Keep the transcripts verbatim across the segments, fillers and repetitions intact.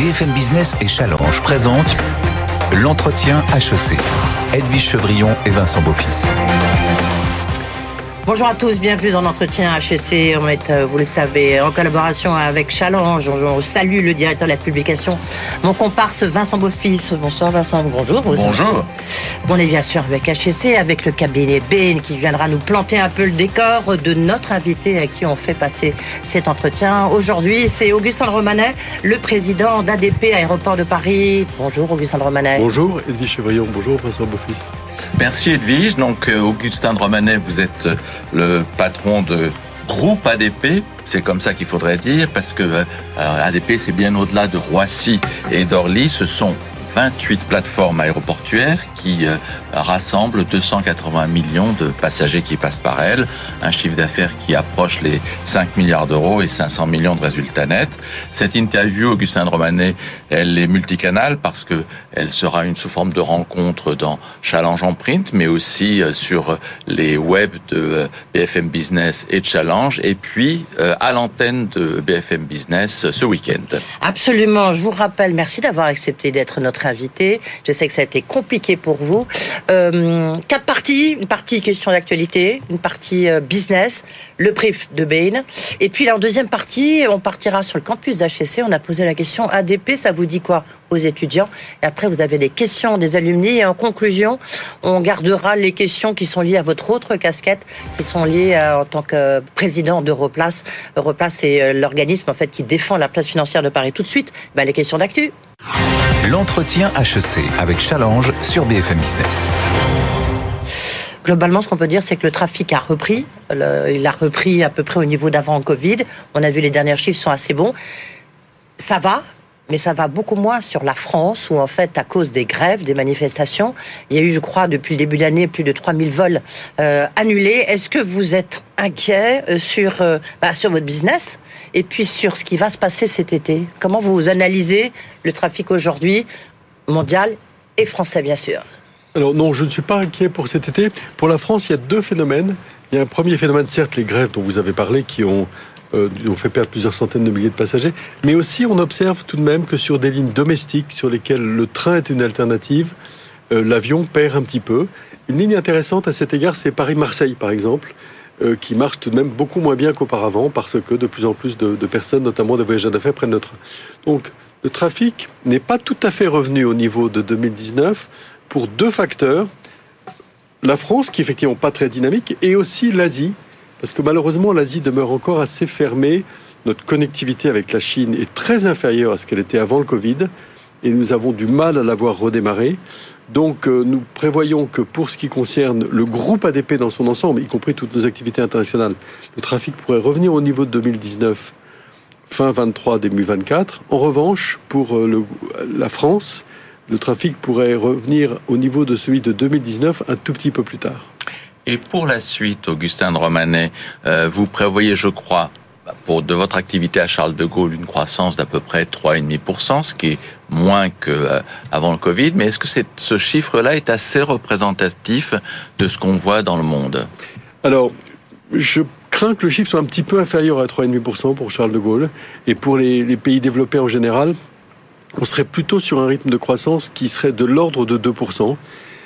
B F M Business et Challenge présentent l'entretien H E C. Edwige Chevrillon et Vincent Beaufils. Bonjour à tous, bienvenue dans l'entretien H E C. On est, vous le savez, en collaboration avec Challenge. On salue le directeur de la publication, mon comparse Vincent Beaufils. Bonsoir Vincent, bonjour. Bonjour. On est bien sûr avec H E C, avec le cabinet Bain qui viendra nous planter un peu le décor de notre invité à qui on fait passer cet entretien. Aujourd'hui, c'est Augustin de Romanet, le président d'A D P Aéroport de Paris. Bonjour Augustin de Romanet. Bonjour Edwige Chevrillon, bonjour Vincent Beaufils. Merci Edwige. Donc euh, Augustin de Romanet, vous êtes euh, le patron de groupe A D P. C'est comme ça qu'il faudrait dire, parce que euh, A D P, c'est bien au-delà de Roissy et d'Orly. Ce sont vingt-huit plateformes aéroportuaires qui euh, rassemblent deux cent quatre-vingts millions de passagers qui passent par elles, un chiffre d'affaires qui approche les cinq milliards d'euros et cinq cents millions de résultats nets. Cette interview, Augustin de Romanet, elle est multicanale parce que elle sera une sous forme de rencontre dans Challenge en print, mais aussi euh, sur les webs de euh, B F M Business et de Challenge, et puis euh, à l'antenne de B F M Business euh, ce week-end. Absolument. Je vous rappelle, merci d'avoir accepté d'être notre invité. Je sais que ça a été compliqué pour vous. Euh, quatre parties. Une partie question d'actualité, une partie euh, business, le brief de Bain. Et puis là, en deuxième partie, on partira sur le campus d'H E C. On a posé la question A D P, ça vous dit quoi aux étudiants? Et après, vous avez des questions des alumni. Et en conclusion, on gardera les questions qui sont liées à votre autre casquette, qui sont liées à, en tant que président d'Europlace. Europlace, c'est l'organisme en fait qui défend la place financière de Paris. Tout de suite, ben, les questions d'actu. L'entretien H E C avec Challenge sur B F M Business. Globalement, ce qu'on peut dire, c'est que le trafic a repris. Le, il a repris à peu près au niveau d'avant Covid. On a vu les derniers chiffres sont assez bons. Ça va, mais ça va beaucoup moins sur la France, où en fait, à cause des grèves, des manifestations, il y a eu, je crois, depuis le début de l'année, plus de trois mille vols euh, annulés. Est-ce que vous êtes inquiet sur, euh, bah, sur votre business et puis sur ce qui va se passer cet été? Comment vous analysez le trafic aujourd'hui, mondial et français, bien sûr? Alors non, je ne suis pas inquiet pour cet été. Pour la France, il y a deux phénomènes. Il y a un premier phénomène, certes, les grèves dont vous avez parlé, qui ont, euh, ont fait perdre plusieurs centaines de milliers de passagers. Mais aussi, on observe tout de même que sur des lignes domestiques, sur lesquelles le train est une alternative, euh, l'avion perd un petit peu. Une ligne intéressante à cet égard, c'est Paris-Marseille, par exemple, euh, qui marche tout de même beaucoup moins bien qu'auparavant, parce que de plus en plus de, de personnes, notamment des voyageurs d'affaires, prennent le train. Donc, le trafic n'est pas tout à fait revenu au niveau de deux mille dix-neuf, pour deux facteurs, la France, qui est effectivement pas très dynamique, et aussi l'Asie, parce que malheureusement, l'Asie demeure encore assez fermée. Notre connectivité avec la Chine est très inférieure à ce qu'elle était avant le Covid, et nous avons du mal à la voir redémarrer. Donc, euh, nous prévoyons que pour ce qui concerne le groupe A D P dans son ensemble, y compris toutes nos activités internationales, le trafic pourrait revenir au niveau de deux mille dix-neuf, fin vingt-trois, début vingt-quatre. En revanche, pour euh, le, la France, le trafic pourrait revenir au niveau de celui de deux mille dix-neuf un tout petit peu plus tard. Et pour la suite, Augustin de Romanet, euh, vous prévoyez, je crois, pour de votre activité à Charles de Gaulle, une croissance d'à peu près trois virgule cinq pour cent, ce qui est moins qu'avant euh, le Covid. Mais est-ce que c'est, ce chiffre-là est assez représentatif de ce qu'on voit dans le monde? Alors, je crains que le chiffre soit un petit peu inférieur à trois virgule cinq pour cent pour Charles de Gaulle. Et pour les, les pays développés en général, on serait plutôt sur un rythme de croissance qui serait de l'ordre de deux pour cent.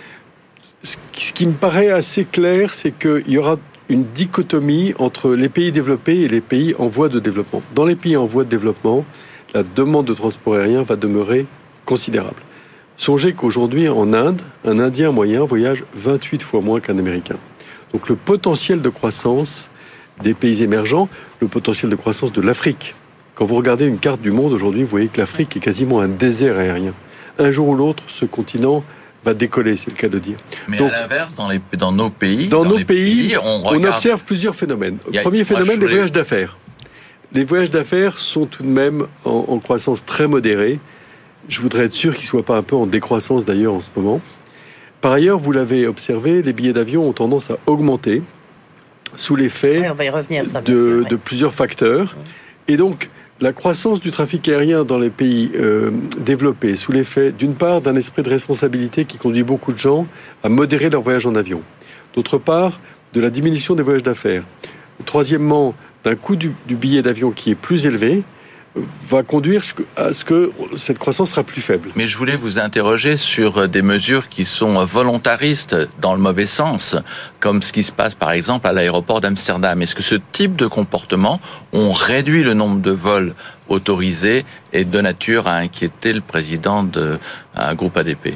Ce qui me paraît assez clair, c'est qu'il y aura une dichotomie entre les pays développés et les pays en voie de développement. Dans les pays en voie de développement, la demande de transport aérien va demeurer considérable. Songez qu'aujourd'hui, en Inde, un Indien moyen voyage vingt-huit fois moins qu'un Américain. Donc le potentiel de croissance des pays émergents, le potentiel de croissance de l'Afrique. Quand vous regardez une carte du monde aujourd'hui, vous voyez que l'Afrique est quasiment un désert aérien. Un jour ou l'autre, ce continent va décoller, c'est le cas de dire. Mais Donc, à l'inverse, dans, les, dans nos pays, dans, dans nos les pays, pays on, on regarde... observe plusieurs phénomènes. A, Premier phénomène, les les... voyages d'affaires. Les voyages d'affaires sont tout de même en, en croissance très modérée. Je voudrais être sûr qu'ils ne soient pas un peu en décroissance d'ailleurs en ce moment. Par ailleurs, vous l'avez observé, les billets d'avion ont tendance à augmenter sous l'effet oui, on va y revenir, ça, de, sûr, oui. de plusieurs facteurs. Et donc, la croissance du trafic aérien dans les pays euh, développés, sous l'effet, d'une part, d'un esprit de responsabilité qui conduit beaucoup de gens à modérer leur voyage en avion. D'autre part, de la diminution des voyages d'affaires. Troisièmement, d'un coût du, du billet d'avion qui est plus élevé, va conduire à ce que cette croissance sera plus faible. Mais je voulais vous interroger sur des mesures qui sont volontaristes dans le mauvais sens, comme ce qui se passe par exemple à l'aéroport d'Amsterdam. Est-ce que ce type de comportement ont réduit le nombre de vols autorisés et de nature à inquiéter le président d'un groupe A D P ?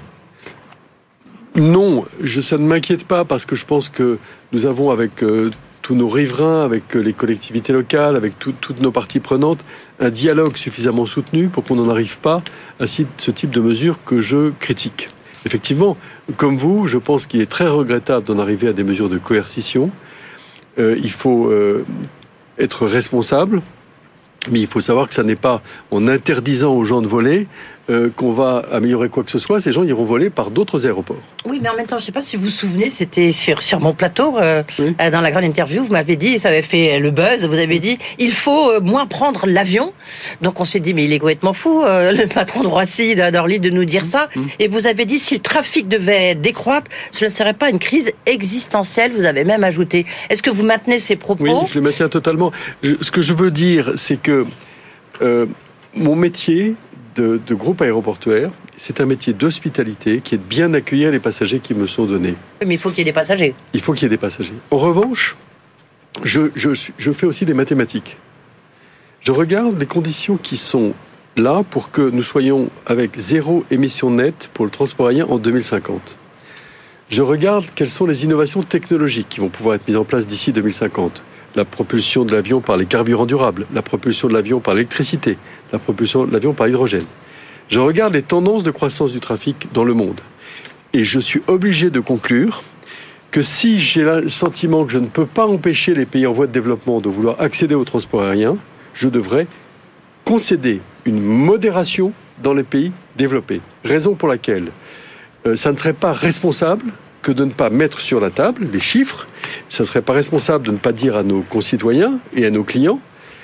Non, je, ça ne m'inquiète pas parce que je pense que nous avons avec euh, tous nos riverains, avec les collectivités locales, avec tout, toutes nos parties prenantes, un dialogue suffisamment soutenu pour qu'on n'en arrive pas à ce type de mesures que je critique. Effectivement, comme vous, je pense qu'il est très regrettable d'en arriver à des mesures de coercition. Euh, il faut euh, être responsable, mais il faut savoir que ça n'est pas en interdisant aux gens de voler euh, qu'on va améliorer quoi que ce soit. Ces gens iront voler par d'autres aéroports. Oui, mais en même temps, je ne sais pas si vous vous souvenez, c'était sur, sur mon plateau, euh, oui. euh, dans la grande interview, vous m'avez dit, ça avait fait le buzz, vous avez dit, il faut euh, moins prendre l'avion. Donc on s'est dit, mais il est complètement fou, euh, le patron de Roissy, d'Orly, de nous dire ça. Mmh. Et vous avez dit, si le trafic devait décroître, ce ne serait pas une crise existentielle, vous avez même ajouté. Est-ce que vous maintenez ces propos ? Oui, je les maintiens totalement. Je, ce que je veux dire, c'est que euh, mon métier de, de groupe aéroportuaire, c'est un métier d'hospitalité qui est de bien accueillir les passagers qui me sont donnés. Mais il faut qu'il y ait des passagers. Il faut qu'il y ait des passagers. En revanche, je, je, je fais aussi des mathématiques. Je regarde les conditions qui sont là pour que nous soyons avec zéro émission nette pour le transport aérien en deux mille cinquante. Je regarde quelles sont les innovations technologiques qui vont pouvoir être mises en place d'ici deux mille cinquante. La propulsion de l'avion par les carburants durables, la propulsion de l'avion par l'électricité, la propulsion de l'avion par l'hydrogène. Je regarde les tendances de croissance du trafic dans le monde. Et je suis obligé de conclure que si j'ai le sentiment que je ne peux pas empêcher les pays en voie de développement de vouloir accéder au transport aérien, je devrais concéder une modération dans les pays développés. Raison pour laquelle euh, ça ne serait pas responsable que de ne pas mettre sur la table les chiffres. Ça ne serait pas responsable de ne pas dire à nos concitoyens et à nos clients,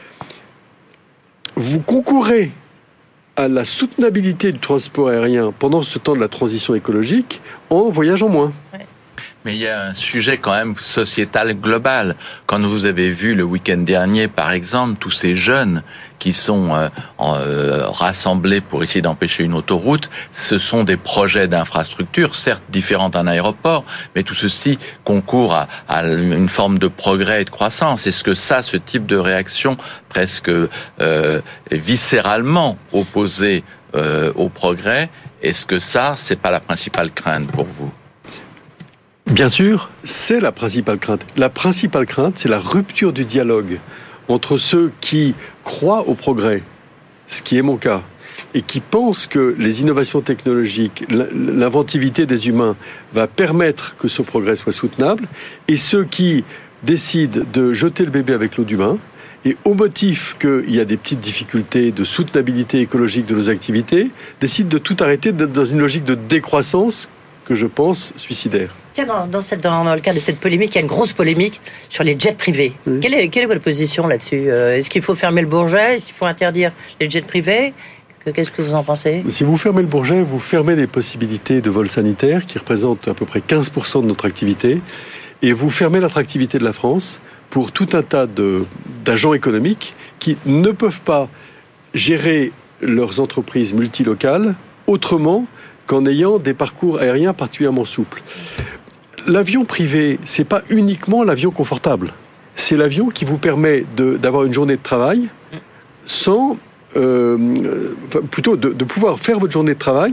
vous concourez à la soutenabilité du transport aérien pendant ce temps de la transition écologique en voyageant moins. Ouais. Mais il y a un sujet quand même sociétal global. Quand vous avez vu le week-end dernier, par exemple, tous ces jeunes qui sont euh, euh, rassemblés pour essayer d'empêcher une autoroute, ce sont des projets d'infrastructure, certes différents d'un aéroport, mais tout ceci concourt à, à une forme de progrès et de croissance. Est-ce que ça, ce type de réaction presque euh, viscéralement opposée euh, au progrès, est-ce que ça, c'est pas la principale crainte pour vous ? Bien sûr, c'est la principale crainte. La principale crainte, c'est la rupture du dialogue entre ceux qui croient au progrès, ce qui est mon cas, et qui pensent que les innovations technologiques, l'inventivité des humains va permettre que ce progrès soit soutenable, et ceux qui décident de jeter le bébé avec l'eau du bain, et au motif qu'il y a des petites difficultés de soutenabilité écologique de nos activités, décident de tout arrêter dans une logique de décroissance que je pense suicidaire. Tiens, dans, dans, cette, dans, dans le cas de cette polémique, il y a une grosse polémique sur les jets privés. Oui. Quelle est, quelle est votre position là-dessus ? euh, Est-ce qu'il faut fermer le Bourget ? Est-ce qu'il faut interdire les jets privés ? Qu'est-ce que vous en pensez ? Si vous fermez le Bourget, vous fermez les possibilités de vol sanitaire qui représentent à peu près quinze pour cent de notre activité, et vous fermez l'attractivité de la France pour tout un tas de, d'agents économiques qui ne peuvent pas gérer leurs entreprises multilocales autrement qu'en ayant des parcours aériens particulièrement souples. L'avion privé, c'est pas uniquement l'avion confortable. C'est l'avion qui vous permet de, d'avoir une journée de travail sans... Euh, plutôt de, de pouvoir faire votre journée de travail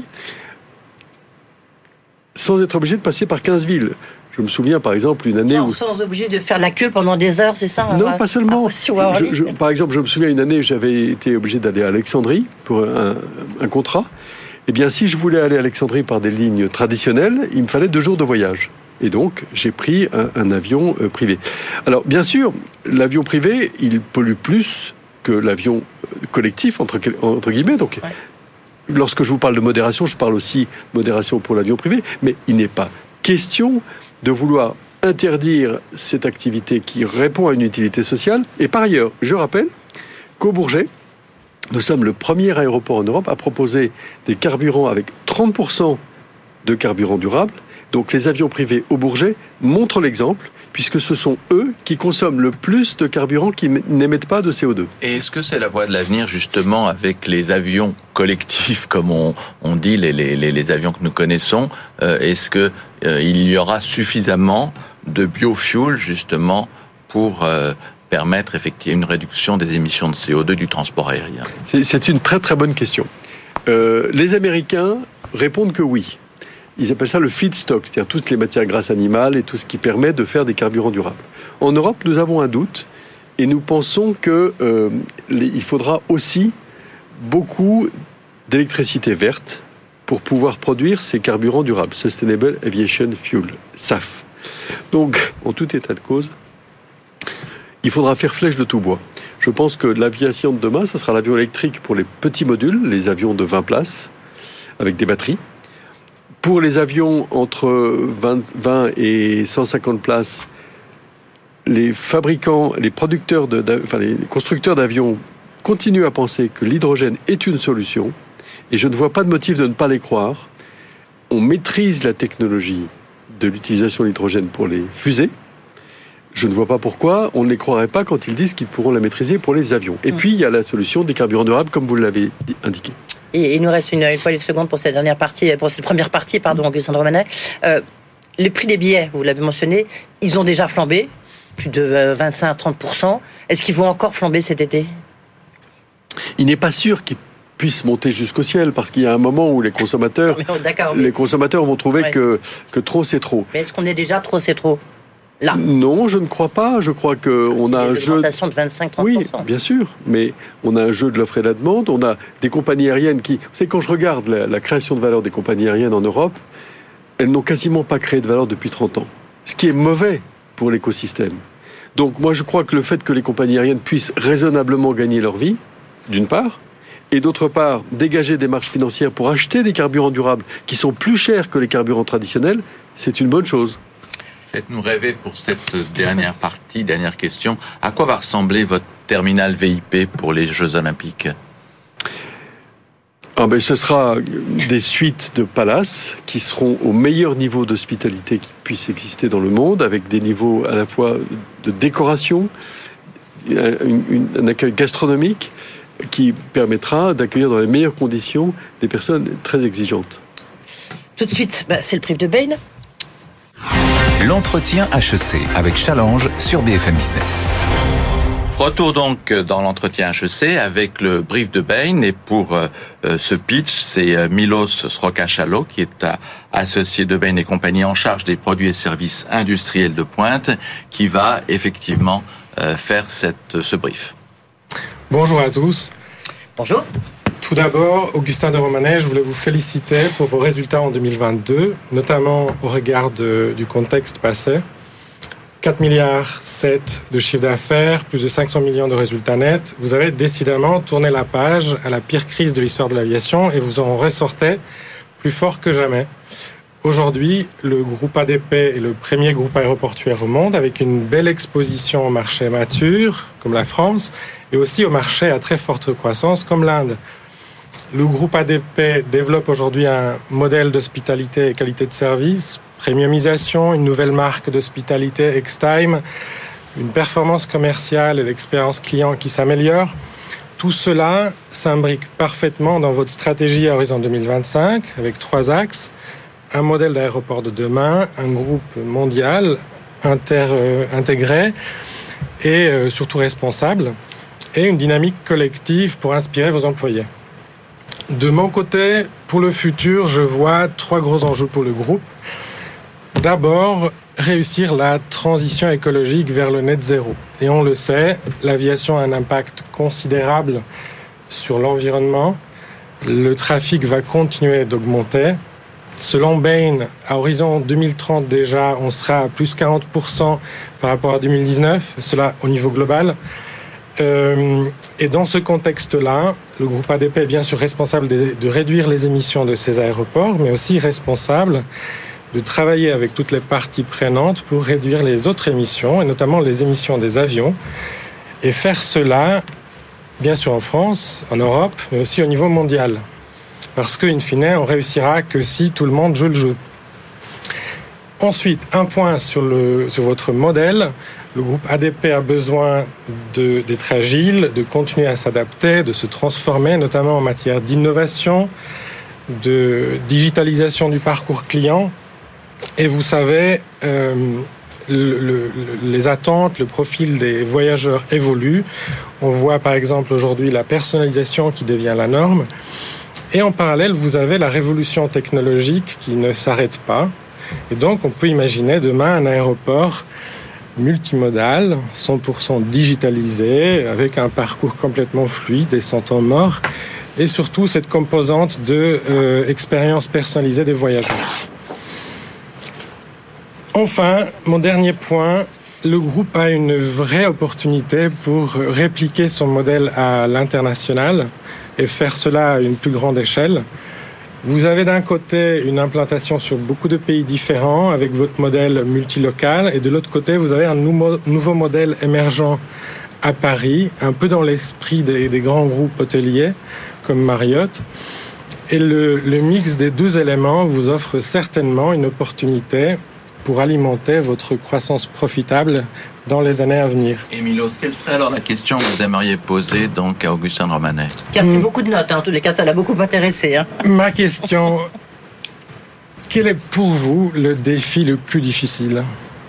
sans être obligé de passer par quinze villes. Je me souviens, par exemple, une année sans, où... Sans obligé de faire la queue pendant des heures, c'est ça ? Non, pas seulement. Ah, je, je, par exemple, je me souviens une année où j'avais été obligé d'aller à Alexandrie pour un, un contrat. Eh bien, si je voulais aller à Alexandrie par des lignes traditionnelles, il me fallait deux jours de voyage. Et donc, j'ai pris un, un avion euh, privé. Alors, bien sûr, l'avion privé, il pollue plus que l'avion collectif, entre, entre guillemets. Donc, ouais. Lorsque je vous parle de modération, je parle aussi de modération pour l'avion privé. Mais il n'est pas question de vouloir interdire cette activité qui répond à une utilité sociale. Et par ailleurs, je rappelle qu'au Bourget, nous sommes le premier aéroport en Europe à proposer des carburants avec trente pour cent de carburant durable, Donc les avions privés au Bourget montrent l'exemple, puisque ce sont eux qui consomment le plus de carburant qui n'émettent pas de C O deux. Et est-ce que c'est la voie de l'avenir, justement, avec les avions collectifs, comme on, on dit, les, les, les avions que nous connaissons, euh, est-ce qu'il euh, y aura suffisamment de biofuel, justement, pour euh, permettre effectivement une réduction des émissions de C O deux du transport aérien ? C'est, c'est une très très bonne question. Euh, les Américains répondent que oui. Ils appellent ça le feedstock, c'est-à-dire toutes les matières grasses animales et tout ce qui permet de faire des carburants durables. En Europe, nous avons un doute et nous pensons que euh, les, il faudra aussi beaucoup d'électricité verte pour pouvoir produire ces carburants durables, Sustainable Aviation Fuel, S A F. Donc, en tout état de cause, il faudra faire flèche de tout bois. Je pense que l'aviation de demain, ce sera l'avion électrique pour les petits modules, les avions de vingt places, avec des batteries. Pour les avions entre vingt et cent cinquante places, les fabricants, les producteurs, de, enfin les constructeurs d'avions continuent à penser que l'hydrogène est une solution, et je ne vois pas de motif de ne pas les croire. On maîtrise la technologie de l'utilisation de l'hydrogène pour les fusées. Je ne vois pas pourquoi on ne les croirait pas quand ils disent qu'ils pourront la maîtriser pour les avions. Et puis, il y a la solution des carburants durables, comme vous l'avez indiqué. Et il nous reste une, une poignée de secondes pour cette dernière partie, pour cette première partie, pardon, Augustin de Romanet. Euh, les prix des billets, vous l'avez mentionné, ils ont déjà flambé, plus de vingt-cinq à trente pour cent. Est-ce qu'ils vont encore flamber cet été ? Il n'est pas sûr qu'ils puissent monter jusqu'au ciel, parce qu'il y a un moment où les consommateurs, D'accord, les consommateurs vont trouver ouais. que, que trop c'est trop. Mais est-ce qu'on est déjà trop c'est trop ? Là. Non, je ne crois pas. Je crois qu'on a un jeu... augmentation de vingt-cinq à trente pour cent. Oui, bien sûr. Mais on a un jeu de l'offre et de la demande. On a des compagnies aériennes qui... Vous savez, quand je regarde la, la création de valeur des compagnies aériennes en Europe, elles n'ont quasiment pas créé de valeur depuis trente ans. Ce qui est mauvais pour l'écosystème. Donc moi, je crois que le fait que les compagnies aériennes puissent raisonnablement gagner leur vie, d'une part, et d'autre part, dégager des marges financières pour acheter des carburants durables qui sont plus chers que les carburants traditionnels, c'est une bonne chose. Faites-nous rêver pour cette dernière partie, dernière question. À quoi va ressembler votre terminal V I P pour les Jeux Olympiques ? Ah ben, ce sera des suites de palaces qui seront au meilleur niveau d'hospitalité qui puisse exister dans le monde, avec des niveaux à la fois de décoration, une, une, un accueil gastronomique qui permettra d'accueillir dans les meilleures conditions des personnes très exigeantes. Tout de suite, bah, c'est le brief de Bain. L'entretien H E C avec Challenge sur B F M Business. Retour donc dans l'entretien H E C avec le brief de Bain, et pour euh, ce pitch, c'est euh, Milos Srokachalo qui est à, associé de Bain et compagnie en charge des produits et services industriels de pointe qui va effectivement euh, faire cette, ce brief. Bonjour à tous. Bonjour. Tout d'abord, Augustin de Romanet, je voulais vous féliciter pour vos résultats en deux mille vingt-deux, notamment au regard de, du contexte passé. quatre virgule sept milliards de chiffre d'affaires, plus de cinq cents millions de résultats nets. Vous avez décidément tourné la page à la pire crise de l'histoire de l'aviation et vous en ressortez plus fort que jamais. Aujourd'hui, le groupe A D P est le premier groupe aéroportuaire au monde avec une belle exposition au marché mature, comme la France, et aussi au marché à très forte croissance, comme l'Inde. Le groupe A D P développe aujourd'hui un modèle d'hospitalité et qualité de service, premiumisation, une nouvelle marque d'hospitalité, X-Time, une performance commerciale et l'expérience client qui s'améliore. Tout cela s'imbrique parfaitement dans votre stratégie à horizon deux mille vingt-cinq, avec trois axes. Un modèle d'aéroport de demain, un groupe mondial inter, euh, intégré et euh, surtout responsable, et une dynamique collective pour inspirer vos employés. De mon côté, pour le futur, je vois trois gros enjeux pour le groupe. D'abord, réussir la transition écologique vers le net zéro. Et on le sait, l'aviation a un impact considérable sur l'environnement. Le trafic va continuer d'augmenter. Selon Bain, à horizon deux mille trente déjà, on sera à plus quarante pour cent par rapport à deux mille dix-neuf, cela au niveau global. Euh, et dans ce contexte-là, le groupe A D P est bien sûr responsable de, de réduire les émissions de ces aéroports, mais aussi responsable de travailler avec toutes les parties prenantes pour réduire les autres émissions, et notamment les émissions des avions, et faire cela, bien sûr en France, en Europe, mais aussi au niveau mondial. Parce qu'in fine, on réussira que si tout le monde joue le jeu. Ensuite, un point sur, le, sur votre modèle. Le groupe A D P a besoin de, d'être agile, de continuer à s'adapter, de se transformer, notamment en matière d'innovation, de digitalisation du parcours client. Et vous savez, euh, le, le, les attentes, le profil des voyageurs évoluent. On voit par exemple aujourd'hui la personnalisation qui devient la norme. Et en parallèle, vous avez la révolution technologique qui ne s'arrête pas. Et donc, on peut imaginer demain un aéroport multimodal, cent pour cent digitalisé, avec un parcours complètement fluide et sans temps mort, et surtout cette composante de euh, expérience personnalisée des voyageurs. Enfin, mon dernier point, le groupe a une vraie opportunité pour répliquer son modèle à l'international et faire cela à une plus grande échelle. Vous avez d'un côté une implantation sur beaucoup de pays différents avec votre modèle multilocal et de l'autre côté, vous avez un nouveau, nouveau modèle émergent à Paris, un peu dans l'esprit des, des grands groupes hôteliers comme Marriott. Et le, le mix des deux éléments vous offre certainement une opportunité pour alimenter votre croissance profitable dans les années à venir. Et Milos, quelle serait alors la question que vous aimeriez poser donc à Augustin de Romanet? Qui a pris beaucoup de notes, hein. En tous les cas, ça l'a beaucoup intéressé. Hein. Ma question, quel est pour vous le défi le plus difficile?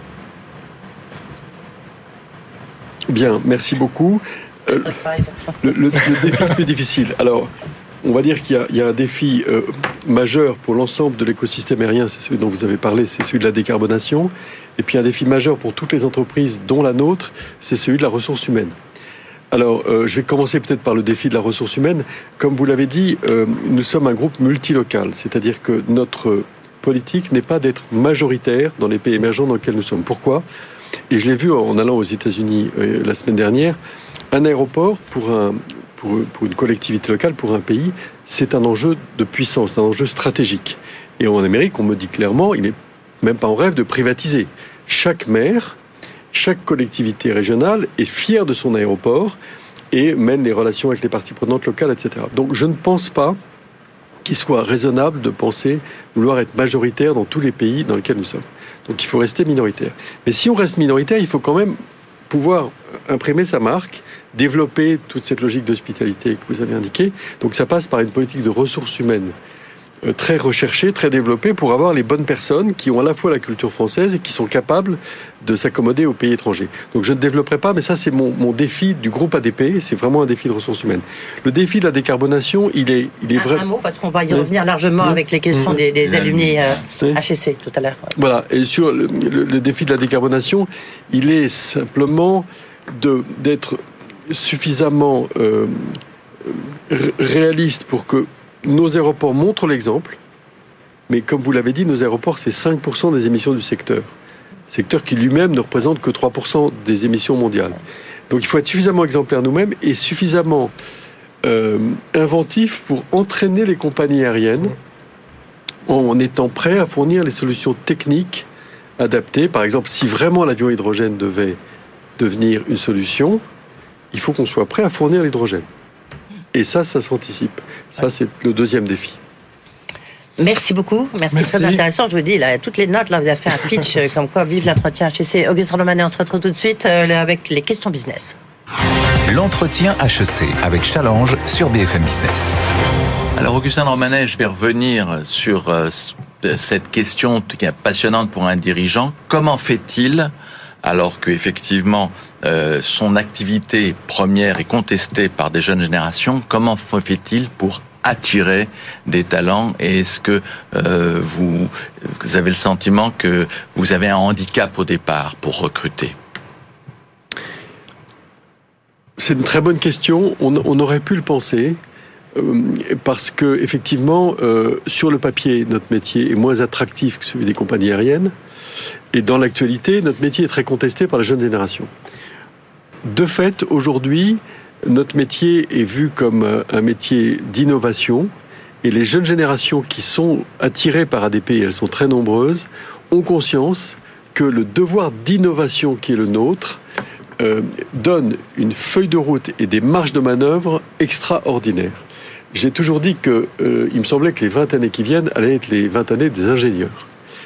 Bien, merci beaucoup. Euh, le, le, le défi le plus difficile. Alors, on va dire qu'il y a, il y a un défi euh, majeur pour l'ensemble de l'écosystème aérien, c'est celui dont vous avez parlé, c'est celui de la décarbonation. Et puis un défi majeur pour toutes les entreprises, dont la nôtre, c'est celui de la ressource humaine. Alors, euh, je vais commencer peut-être par le défi de la ressource humaine. Comme vous l'avez dit, euh, nous sommes un groupe multilocal, c'est-à-dire que notre politique n'est pas d'être majoritaire dans les pays émergents dans lesquels nous sommes. Pourquoi ? Et je l'ai vu en allant aux États-Unis euh, la semaine dernière, un aéroport pour un... Pour, pour une collectivité locale, pour un pays, c'est un enjeu de puissance, un enjeu stratégique. Et en Amérique, on me dit clairement, il n'est même pas en rêve de privatiser. Chaque maire, chaque collectivité régionale est fière de son aéroport et mène les relations avec les parties prenantes locales, et cetera. Donc je ne pense pas qu'il soit raisonnable de penser vouloir être majoritaire dans tous les pays dans lesquels nous sommes. Donc il faut rester minoritaire. Mais si on reste minoritaire, il faut quand même pouvoir imprimer sa marque, développer toute cette logique d'hospitalité que vous avez indiquée. Donc ça passe par une politique de ressources humaines euh, très recherchée, très développée, pour avoir les bonnes personnes qui ont à la fois la culture française et qui sont capables de s'accommoder aux pays étrangers. Donc je ne développerai pas, mais ça c'est mon, mon défi du groupe A D P, c'est vraiment un défi de ressources humaines. Le défi de la décarbonation, il est, il est un, vrai... Un mot, parce qu'on va y oui. revenir largement oui. avec les questions des, des alumni euh, oui. H E C tout à l'heure. Voilà, et sur le, le, le défi de la décarbonation, il est simplement de, d'être suffisamment euh, réaliste pour que nos aéroports montrent l'exemple. Mais comme vous l'avez dit, nos aéroports, c'est cinq pour cent des émissions du secteur. Secteur qui lui-même ne représente que trois pour cent des émissions mondiales. Donc il faut être suffisamment exemplaire nous-mêmes et suffisamment euh, inventif pour entraîner les compagnies aériennes en étant prêt à fournir les solutions techniques adaptées. Par exemple, si vraiment l'avion hydrogène devait devenir une solution, il faut qu'on soit prêt à fournir l'hydrogène. Et ça, ça s'anticipe. Ça, c'est le deuxième défi. Merci beaucoup. Merci, Merci. Très intéressant. Je vous dis, là, toutes les notes, là, vous avez fait un pitch comme quoi vive l'entretien H E C. Augustin de Romanet, on se retrouve tout de suite euh, avec les questions business. L'entretien H E C avec Challenge sur B F M Business. Alors, Augustin de Romanet, je vais revenir sur euh, cette question qui est passionnante pour un dirigeant. Comment fait-il, alors qu'effectivement, euh, son activité première est contestée par des jeunes générations, comment fait-il pour attirer des talents? Et est-ce que euh, vous, vous avez le sentiment que vous avez un handicap au départ pour recruter? C'est une très bonne question. On, on aurait pu le penser. Euh, parce que effectivement, euh, sur le papier, notre métier est moins attractif que celui des compagnies aériennes. Et dans l'actualité, notre métier est très contesté par la jeune génération. De fait, aujourd'hui, notre métier est vu comme un métier d'innovation. Et les jeunes générations qui sont attirées par A D P, et elles sont très nombreuses, ont conscience que le devoir d'innovation qui est le nôtre euh, donne une feuille de route et des marges de manœuvre extraordinaires. J'ai toujours dit que euh, il me semblait que les vingt années qui viennent allaient être les vingt années des ingénieurs.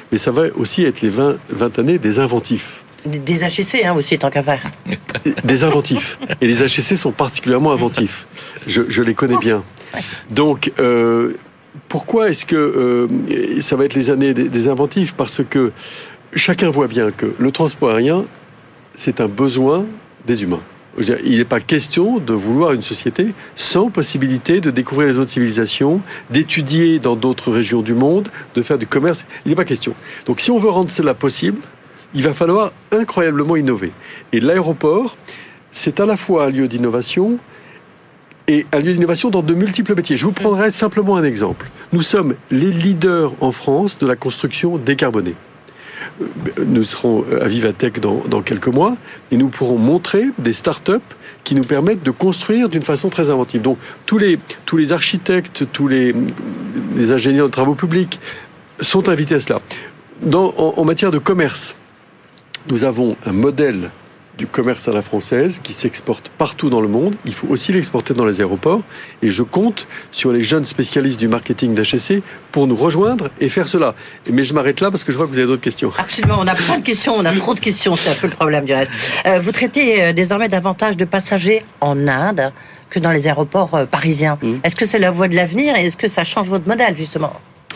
mais ça va aussi être les vingt, vingt années des inventifs. Des H C, hein, aussi, tant qu'à faire. Des inventifs. Et les H C sont particulièrement inventifs. Je, je les connais bien. Donc, euh, pourquoi est-ce que euh, ça va être les années des, des inventifs ? Parce que chacun voit bien que le transport aérien, c'est un besoin des humains. Il n'est pas question de vouloir une société sans possibilité de découvrir les autres civilisations, d'étudier dans d'autres régions du monde, de faire du commerce. Il n'est pas question. Donc si on veut rendre cela possible, il va falloir incroyablement innover. Et l'aéroport, c'est à la fois un lieu d'innovation et un lieu d'innovation dans de multiples métiers. Je vous prendrai simplement un exemple. Nous sommes les leaders en France de la construction décarbonée. Nous serons à Vivatech dans, dans quelques mois et nous pourrons montrer des start-up qui nous permettent de construire d'une façon très inventive. Donc tous les, tous les architectes, tous les, les ingénieurs de travaux publics sont invités à cela. Dans, en, en matière de commerce, nous avons un modèle du commerce à la française qui s'exporte partout dans le monde. Il faut aussi l'exporter dans les aéroports. Et je compte sur les jeunes spécialistes du marketing d'H S C pour nous rejoindre et faire cela. Mais je m'arrête là parce que je vois que vous avez d'autres questions. Absolument, on a plein de questions, on a trop de questions, c'est un peu le problème du reste. Euh, vous traitez euh, désormais davantage de passagers en Inde que dans les aéroports euh, parisiens. Mmh. Est-ce que c'est la voie de l'avenir et est-ce que ça change votre modèle, justement ?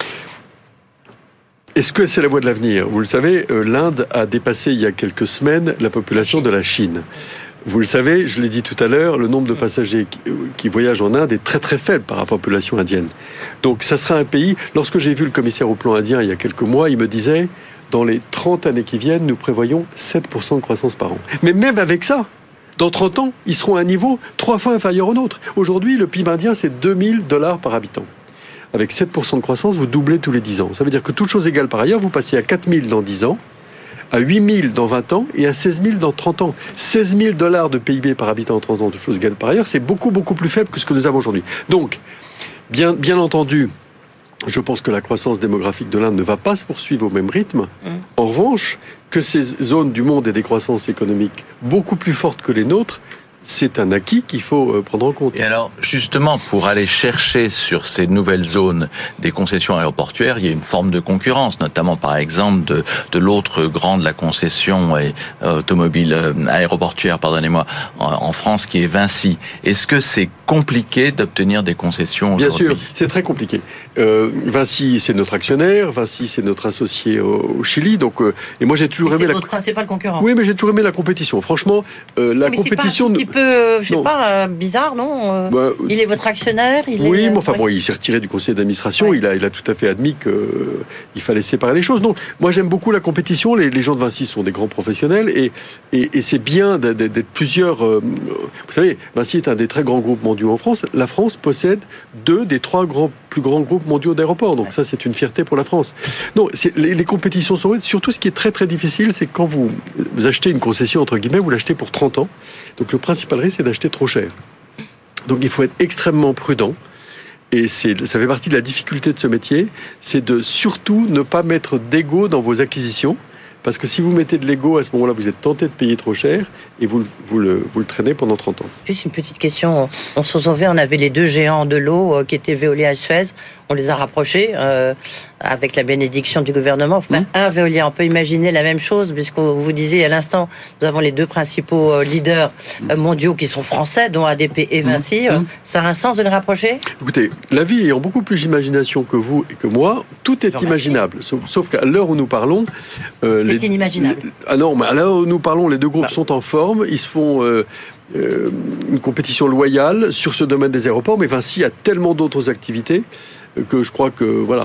Est-ce que c'est la voie de l'avenir ? Vous le savez, euh, l'Inde a dépassé il y a quelques semaines la population de la Chine. Vous le savez, je l'ai dit tout à l'heure, le nombre de passagers qui, qui voyagent en Inde est très très faible par rapport à la population indienne. Donc ça sera un pays... Lorsque j'ai vu le commissaire au plan indien il y a quelques mois, il me disait, dans les trente années qui viennent, nous prévoyons sept pour cent de croissance par an. Mais même avec ça, dans trente ans, ils seront à un niveau trois fois inférieur au nôtre. Aujourd'hui, le P I B indien, c'est deux mille dollars par habitant. Avec sept pour cent de croissance, vous doublez tous les dix ans. Ça veut dire que toutes choses égales par ailleurs, vous passez à quatre mille dans dix ans, à huit mille dans vingt ans et à seize mille dans trente ans. seize mille dollars de P I B par habitant en trente ans, toutes choses égales par ailleurs, c'est beaucoup, beaucoup plus faible que ce que nous avons aujourd'hui. Donc, bien, bien entendu, je pense que la croissance démographique de l'Inde ne va pas se poursuivre au même rythme. Mmh. En revanche, que ces zones du monde aient des croissances économiques beaucoup plus fortes que les nôtres, c'est un acquis qu'il faut prendre en compte. Et alors, justement, pour aller chercher sur ces nouvelles zones des concessions aéroportuaires, il y a une forme de concurrence, notamment par exemple de, de l'autre grand de la concession et, euh, automobile euh, aéroportuaire, pardonnez-moi, en, en France, qui est Vinci. Est-ce que c'est compliqué d'obtenir des concessions aujourd'hui ? Bien sûr, c'est très compliqué. Euh, Vinci, c'est notre actionnaire, Vinci, c'est notre associé au, au Chili, donc euh, et moi j'ai toujours mais aimé c'est la votre principal concurrent. Oui, mais j'ai toujours aimé la compétition. Franchement, euh, la mais compétition. C'est pas un petit peu, euh, je sais non. pas, euh, bizarre, non bah, il est votre actionnaire. Il oui, est, mais enfin oui. bon, il s'est retiré du conseil d'administration. Oui. Il a, il a tout à fait admis que euh, il fallait séparer les choses. Donc, moi, j'aime beaucoup la compétition. Les, les gens de Vinci sont des grands professionnels et et, et c'est bien d'être plusieurs. Euh, vous savez, Vinci est un des très grands groupes mondiaux en France. La France possède deux des trois grands plus grands groupes mondiaux d'aéroports. Donc ça, c'est une fierté pour la France. Non, les, les compétitions sont... Surtout, ce qui est très, très difficile, c'est quand vous, vous achetez une concession, entre guillemets, vous l'achetez pour trente ans. Donc le principal risque, c'est d'acheter trop cher. Donc il faut être extrêmement prudent. Et c'est, ça fait partie de la difficulté de ce métier, c'est de surtout ne pas mettre d'ego dans vos acquisitions. Parce que si vous mettez de l'ego, à ce moment-là, vous êtes tenté de payer trop cher et vous, vous, le, vous le traînez pendant trente ans. Juste une petite question. On se souvient, on avait les deux géants de l'eau euh, qui étaient Veolia et Suez. On les a rapprochés euh, avec la bénédiction du gouvernement. Enfin, mmh. un Veolia, on peut imaginer la même chose, puisque vous disiez à l'instant, nous avons les deux principaux euh, leaders euh, mondiaux qui sont français, dont A D P et Vinci. Mmh. Euh, ça a un sens de les rapprocher ? Écoutez, la vie ayant beaucoup plus d'imagination que vous et que moi, tout est imaginable. Sauf, sauf qu'à l'heure où nous parlons... Euh, C'est les, inimaginable. Les, ah non, mais à l'heure où nous parlons, les deux groupes bah. sont en forme. Ils se font... Euh, euh, une compétition loyale sur ce domaine des aéroports, mais Vinci a tellement d'autres activités que je crois que, voilà.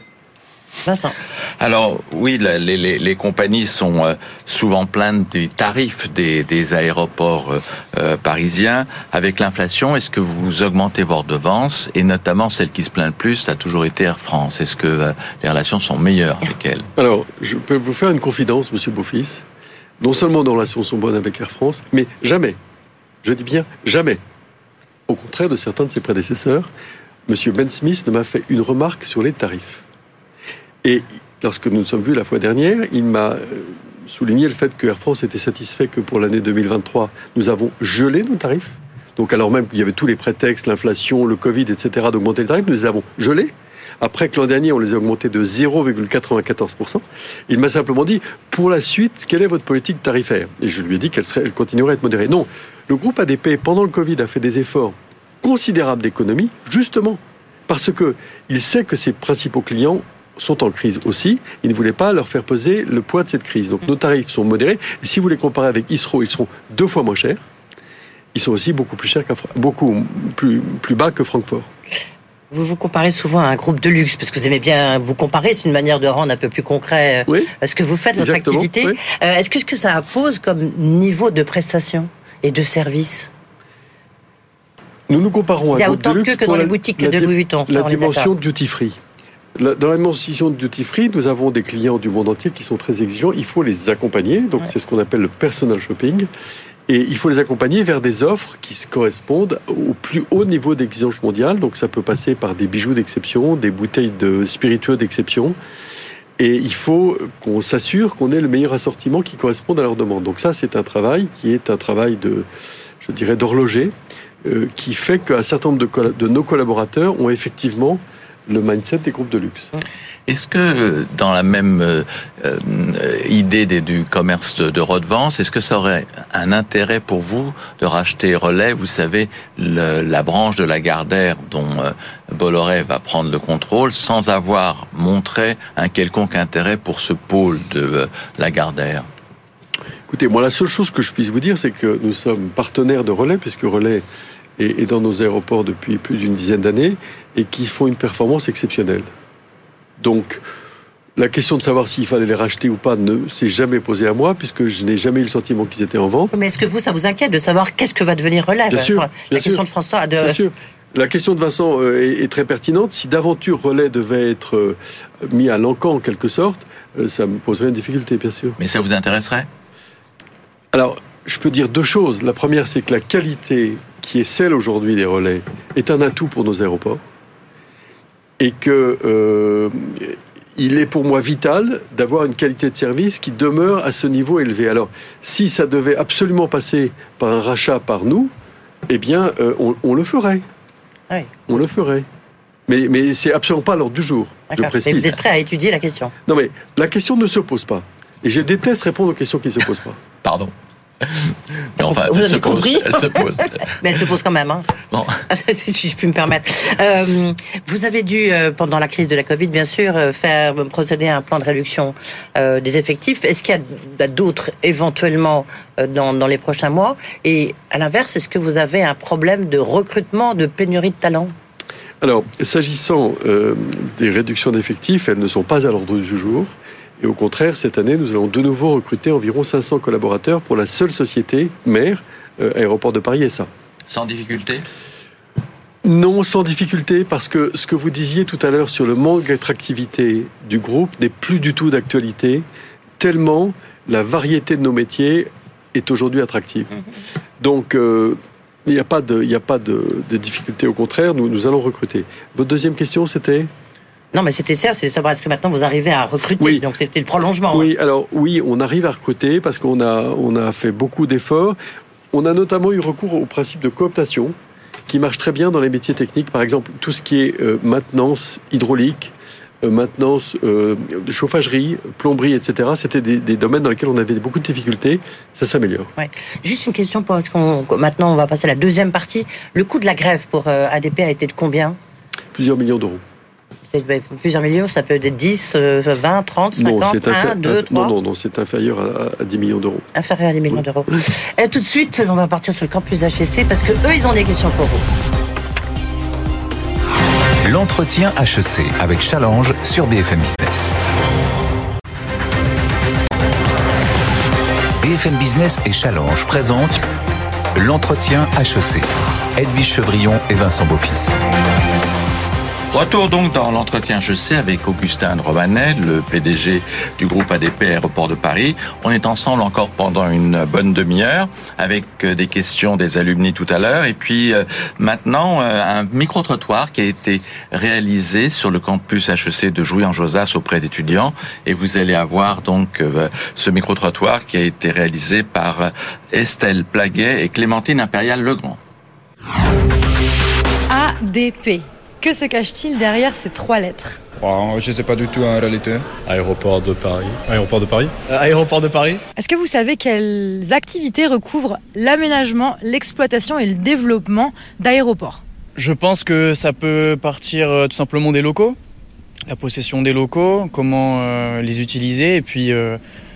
Vincent. Alors, oui, la, les, les, les compagnies sont euh, souvent plaintes des tarifs des, des aéroports euh, euh, parisiens. Avec l'inflation, est-ce que vous augmentez vos redevances ? Et notamment, celle qui se plaint le plus, ça a toujours été Air France. Est-ce que euh, les relations sont meilleures avec elle ? Alors, je peux vous faire une confidence, Monsieur Beaufils. Non seulement nos relations sont bonnes avec Air France, mais jamais, je dis bien jamais, au contraire de certains de ses prédécesseurs, Monsieur Ben Smith ne m'a fait une remarque sur les tarifs. Et lorsque nous nous sommes vus la fois dernière, il m'a souligné le fait que Air France était satisfait que pour l'année deux mille vingt-trois, nous avons gelé nos tarifs. Donc alors même qu'il y avait tous les prétextes, l'inflation, le Covid, et cetera, d'augmenter les tarifs, nous les avons gelés. après que l'an dernier, on les a augmentés de zéro virgule quatre-vingt-quatorze pour cent. Il m'a simplement dit, pour la suite, quelle est votre politique tarifaire ? Et je lui ai dit qu'elle serait, elle continuerait à être modérée. Non, le groupe A D P, pendant le Covid, a fait des efforts considérables d'économie, justement, parce qu'il sait que ses principaux clients sont en crise aussi. Il ne voulait pas leur faire peser le poids de cette crise. Donc nos tarifs sont modérés. Et si vous les comparez avec Heathrow, ils seront deux fois moins chers. Ils sont aussi beaucoup plus chers qu'à, beaucoup plus, plus bas que Francfort. Vous vous comparez souvent à un groupe de luxe, parce que vous aimez bien vous comparer. C'est une manière de rendre un peu plus concret oui, ce que vous faites, votre activité. Oui. Euh, est-ce que, ce que ça impose comme niveau de prestation et de service ? Nous nous comparons à un groupe de luxe. Il y a autant que dans les boutiques de Louis Vuitton. La dimension duty-free. Dans la dimension de duty-free, nous avons des clients du monde entier qui sont très exigeants. Il faut les accompagner. Donc, ouais. c'est ce qu'on appelle le personal shopping. Et il faut les accompagner vers des offres qui correspondent au plus haut niveau d'exigence mondiale. Donc, ça peut passer par des bijoux d'exception, des bouteilles de spiritueux d'exception. Et il faut qu'on s'assure qu'on ait le meilleur assortiment qui corresponde à leurs demandes. Donc, ça, c'est un travail qui est un travail de, je dirais, d'horloger, euh, qui fait qu'un certain nombre de, coll- de nos collaborateurs ont effectivement le mindset des groupes de luxe. Est-ce que dans la même euh, euh, idée des, du commerce de, de redevance, est-ce que ça aurait un intérêt pour vous de racheter Relais ? Vous savez, le, la branche de Lagardère dont euh, Bolloré va prendre le contrôle sans avoir montré un quelconque intérêt pour ce pôle de euh, Lagardère. Écoutez, moi la seule chose que je puisse vous dire, c'est que nous sommes partenaires de Relais, puisque Relais est, est dans nos aéroports depuis plus d'une dizaine d'années, et qui font une performance exceptionnelle. Donc, la question de savoir s'il fallait les racheter ou pas ne s'est jamais posée à moi, puisque je n'ai jamais eu le sentiment qu'ils étaient en vente. Mais est-ce que vous, ça vous inquiète de savoir qu'est-ce que va devenir Relais ? Bien sûr, La bien question sûr. de François... De... Bien sûr. La question de Vincent est, est très pertinente. Si d'aventure Relais devait être mis à l'encan, en quelque sorte, ça me poserait une difficulté, bien sûr. Mais ça vous intéresserait ? Alors, je peux dire deux choses. La première, c'est que la qualité qui est celle aujourd'hui des Relais est un atout pour nos aéroports. Et que euh, il est pour moi vital d'avoir une qualité de service qui demeure à ce niveau élevé. Alors, si ça devait absolument passer par un rachat par nous, eh bien, euh, on, on le ferait. Oui. On le ferait. Mais, mais c'est absolument pas à l'ordre du jour. D'accord. Je précise. Et vous êtes prêt à étudier la question ? Non, mais la question ne se pose pas. Et je déteste répondre aux questions qui ne se posent pas. Pardon. Mais enfin, vous elle avez se pose, compris ? elle se pose. Mais elle se pose quand même, hein. Bon. Si je puis me permettre. Euh, vous avez dû, euh, pendant la crise de la Covid, bien sûr, euh, faire procéder à un plan de réduction euh, des effectifs. Est-ce qu'il y a d'autres, éventuellement, euh, dans, dans les prochains mois ? Et à l'inverse, est-ce que vous avez un problème de recrutement, de pénurie de talent ? Alors, s'agissant euh, des réductions d'effectifs, elles ne sont pas à l'ordre du jour. Et au contraire, cette année, nous allons de nouveau recruter environ cinq cents collaborateurs pour la seule société mère, euh, Aéroport de Paris S A. Sans difficulté ? Non, sans difficulté, parce que ce que vous disiez tout à l'heure sur le manque d'attractivité du groupe n'est plus du tout d'actualité, tellement la variété de nos métiers est aujourd'hui attractive. Donc, euh, il n'y a pas de, il n'y a pas de, de difficulté, au contraire, nous, nous allons recruter. Votre deuxième question, c'était ? Non, mais c'était ça, c'est de savoir est-ce que maintenant vous arrivez à recruter, oui. Donc c'était le prolongement. Oui, alors oui, on arrive à recruter parce qu'on a, on a fait beaucoup d'efforts. On a notamment eu recours au principe de cooptation qui marche très bien dans les métiers techniques. Par exemple, tout ce qui est euh, maintenance hydraulique, euh, maintenance euh, de chauffagerie, plomberie, et cetera. C'était des, des domaines dans lesquels on avait beaucoup de difficultés. Ça s'améliore. Ouais. Juste une question, parce qu'on maintenant on va passer à la deuxième partie. Le coût de la grève pour euh, A D P a été de combien ? Plusieurs millions d'euros. C'est plusieurs millions, ça peut être dix, vingt, trente, cinquante, non, c'est un, deux, trois. Non, non, non, c'est inférieur à, à dix millions d'euros. Inférieur à dix millions oui. d'euros. Et tout de suite, on va partir sur le campus H E C parce que eux, ils ont des questions pour vous. L'entretien H E C avec Challenge sur B F M Business. B F M Business et Challenge présentent l'entretien H E C. Edwige Chevrillon et Vincent Beaufils. Retour donc dans l'entretien H E C avec Augustin de Romanet, le P D G du groupe A D P Aéroport de Paris. On est ensemble encore pendant une bonne demi-heure avec des questions des alumni tout à l'heure et puis euh, maintenant euh, un micro-trottoir qui a été réalisé sur le campus H E C de Jouy-en-Josas auprès d'étudiants et vous allez avoir donc euh, ce micro-trottoir qui a été réalisé par Estelle Plaguet et Clémentine Impérial-Legrand. A D P. Que se cache-t-il derrière ces trois lettres ? Wow, je ne sais pas du tout en réalité. Aéroport de Paris. Aéroport de Paris. Euh, aéroport de Paris. Est-ce que vous savez quelles activités recouvrent l'aménagement, l'exploitation et le développement d'aéroports ? Je pense que ça peut partir euh, tout simplement des locaux, la possession des locaux, comment euh, les utiliser, et puis euh,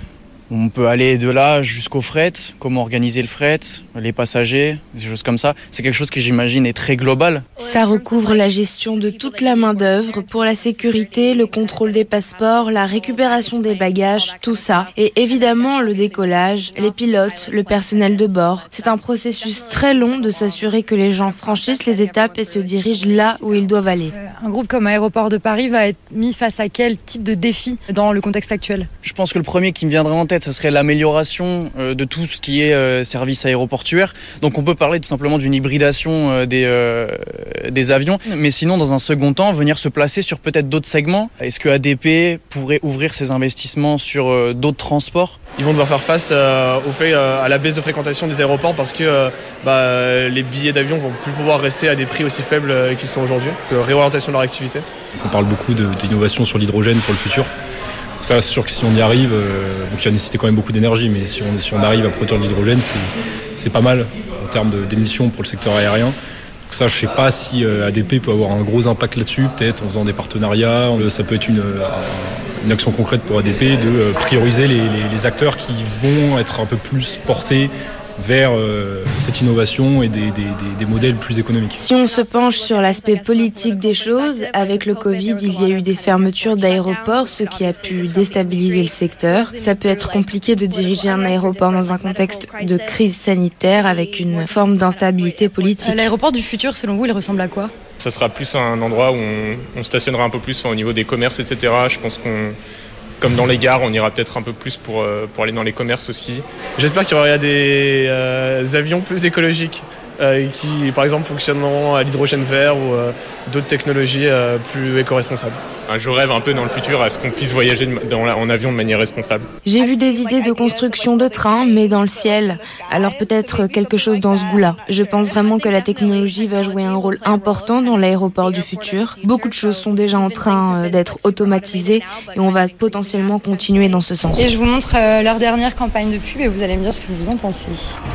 on peut aller de là jusqu'au fret, comment organiser le fret, les passagers, des choses comme ça. C'est quelque chose qui, j'imagine, est très global. Ça recouvre la gestion de toute la main-d'œuvre pour la sécurité, le contrôle des passeports, la récupération des bagages, tout ça. Et évidemment, le décollage, les pilotes, le personnel de bord. C'est un processus très long de s'assurer que les gens franchissent les étapes et se dirigent là où ils doivent aller. Un groupe comme Aéroport de Paris va être mis face à quel type de défi dans le contexte actuel ? Je pense que le premier qui me viendrait en tête, ce serait l'amélioration de tout ce qui est service aéroportuaire. Donc on peut parler tout simplement d'une hybridation des, euh, des avions. Mais sinon, dans un second temps, venir se placer sur peut-être d'autres segments. Est-ce que A D P pourrait ouvrir ses investissements sur euh, d'autres transports ? Ils vont devoir faire face euh, au fait euh, à la baisse de fréquentation des aéroports parce que euh, bah, les billets d'avion vont plus pouvoir rester à des prix aussi faibles euh, qu'ils sont aujourd'hui. Donc, réorientation de leur activité. On parle beaucoup de, d'innovation sur l'hydrogène pour le futur. Ça, c'est sûr que si on y arrive, euh, donc il va nécessiter quand même beaucoup d'énergie, mais si on, si on arrive à produire de l'hydrogène, c'est, c'est pas mal en termes de, d'émissions pour le secteur aérien. Donc ça, je sais pas si euh, A D P peut avoir un gros impact là-dessus, peut-être en faisant des partenariats. Ça peut être une, une action concrète pour A D P de prioriser les, les, les acteurs qui vont être un peu plus portés vers euh, cette innovation et des, des, des, des modèles plus économiques. Si on se penche sur l'aspect politique des choses, avec le Covid, il y a eu des fermetures d'aéroports, ce qui a pu déstabiliser le secteur. Ça peut être compliqué de diriger un aéroport dans un contexte de crise sanitaire avec une forme d'instabilité politique. L'aéroport du futur, selon vous, il ressemble à quoi ? Ça sera plus un endroit où on, on stationnera un peu plus, enfin, au niveau des commerces, et cetera. Je pense qu'on... Comme dans les gares, on ira peut-être un peu plus pour, pour aller dans les commerces aussi. J'espère qu'il y aura des euh, avions plus écologiques euh, qui, par exemple, fonctionneront à l'hydrogène vert ou euh, d'autres technologies euh, plus éco-responsables. Je rêve un peu dans le futur à ce qu'on puisse voyager dans la, en avion de manière responsable. J'ai vu des idées de construction de trains, mais dans le ciel. Alors peut-être quelque chose dans ce goût-là. Je pense vraiment que la technologie va jouer un rôle important dans l'aéroport du futur. Beaucoup de choses sont déjà en train d'être automatisées et on va potentiellement continuer dans ce sens. Et je vous montre euh, leur dernière campagne de pub et vous allez me dire ce que vous en pensez.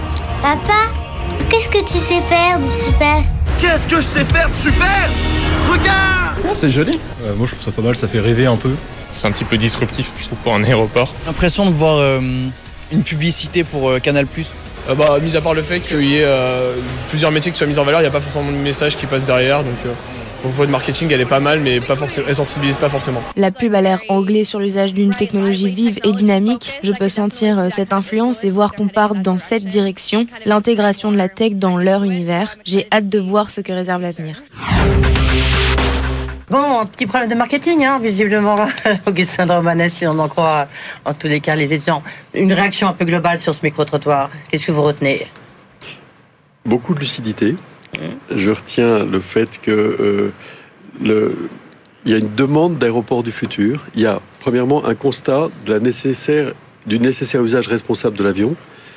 Papa, qu'est-ce que tu sais faire de super ? Qu'est-ce que je sais faire de super ? Regarde ! Ah, c'est joli. Euh, moi je trouve ça pas mal, ça fait rêver un peu. C'est un petit peu disruptif, je trouve, pour un aéroport. J'ai l'impression de voir euh, une publicité pour euh, Canal plus. Euh, bah, mis à part le fait qu'il y ait euh, plusieurs métiers qui soient mis en valeur, il n'y a pas forcément de message qui passe derrière. Donc, euh, donc votre marketing, elle est pas mal, mais pas forcément, elle sensibilise pas forcément. La pub a l'air anglais sur l'usage d'une technologie vive et dynamique. Je peux sentir euh, cette influence et voir qu'on part dans cette direction. L'intégration de la tech dans leur univers. J'ai hâte de voir ce que réserve l'avenir. Bon, un petit problème de marketing, hein, visiblement, Augustin de Romanet, si on en croit, en tous les cas, les étudiants. Une réaction un peu globale sur ce micro-trottoir. Qu'est-ce que vous retenez ? Beaucoup de lucidité. Je retiens le fait que euh, le, il y a une demande d'aéroport du futur. Il y a, premièrement, un constat de la nécessaire, du nécessaire usage responsable de l'avion.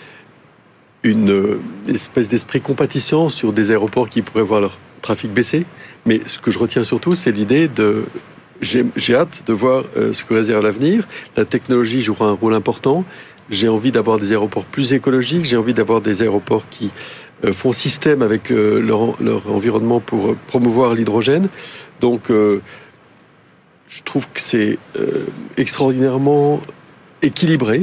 Une euh, espèce d'esprit compatissant sur des aéroports qui pourraient voir leur trafic baisser. Mais ce que je retiens surtout, c'est l'idée de... J'ai, j'ai hâte de voir euh, ce que réserve l'avenir. La technologie jouera un rôle important. J'ai envie d'avoir des aéroports plus écologiques. J'ai envie d'avoir des aéroports qui euh, font système avec euh, leur, leur environnement pour euh, promouvoir l'hydrogène. Donc, euh, je trouve que c'est euh, extraordinairement équilibré.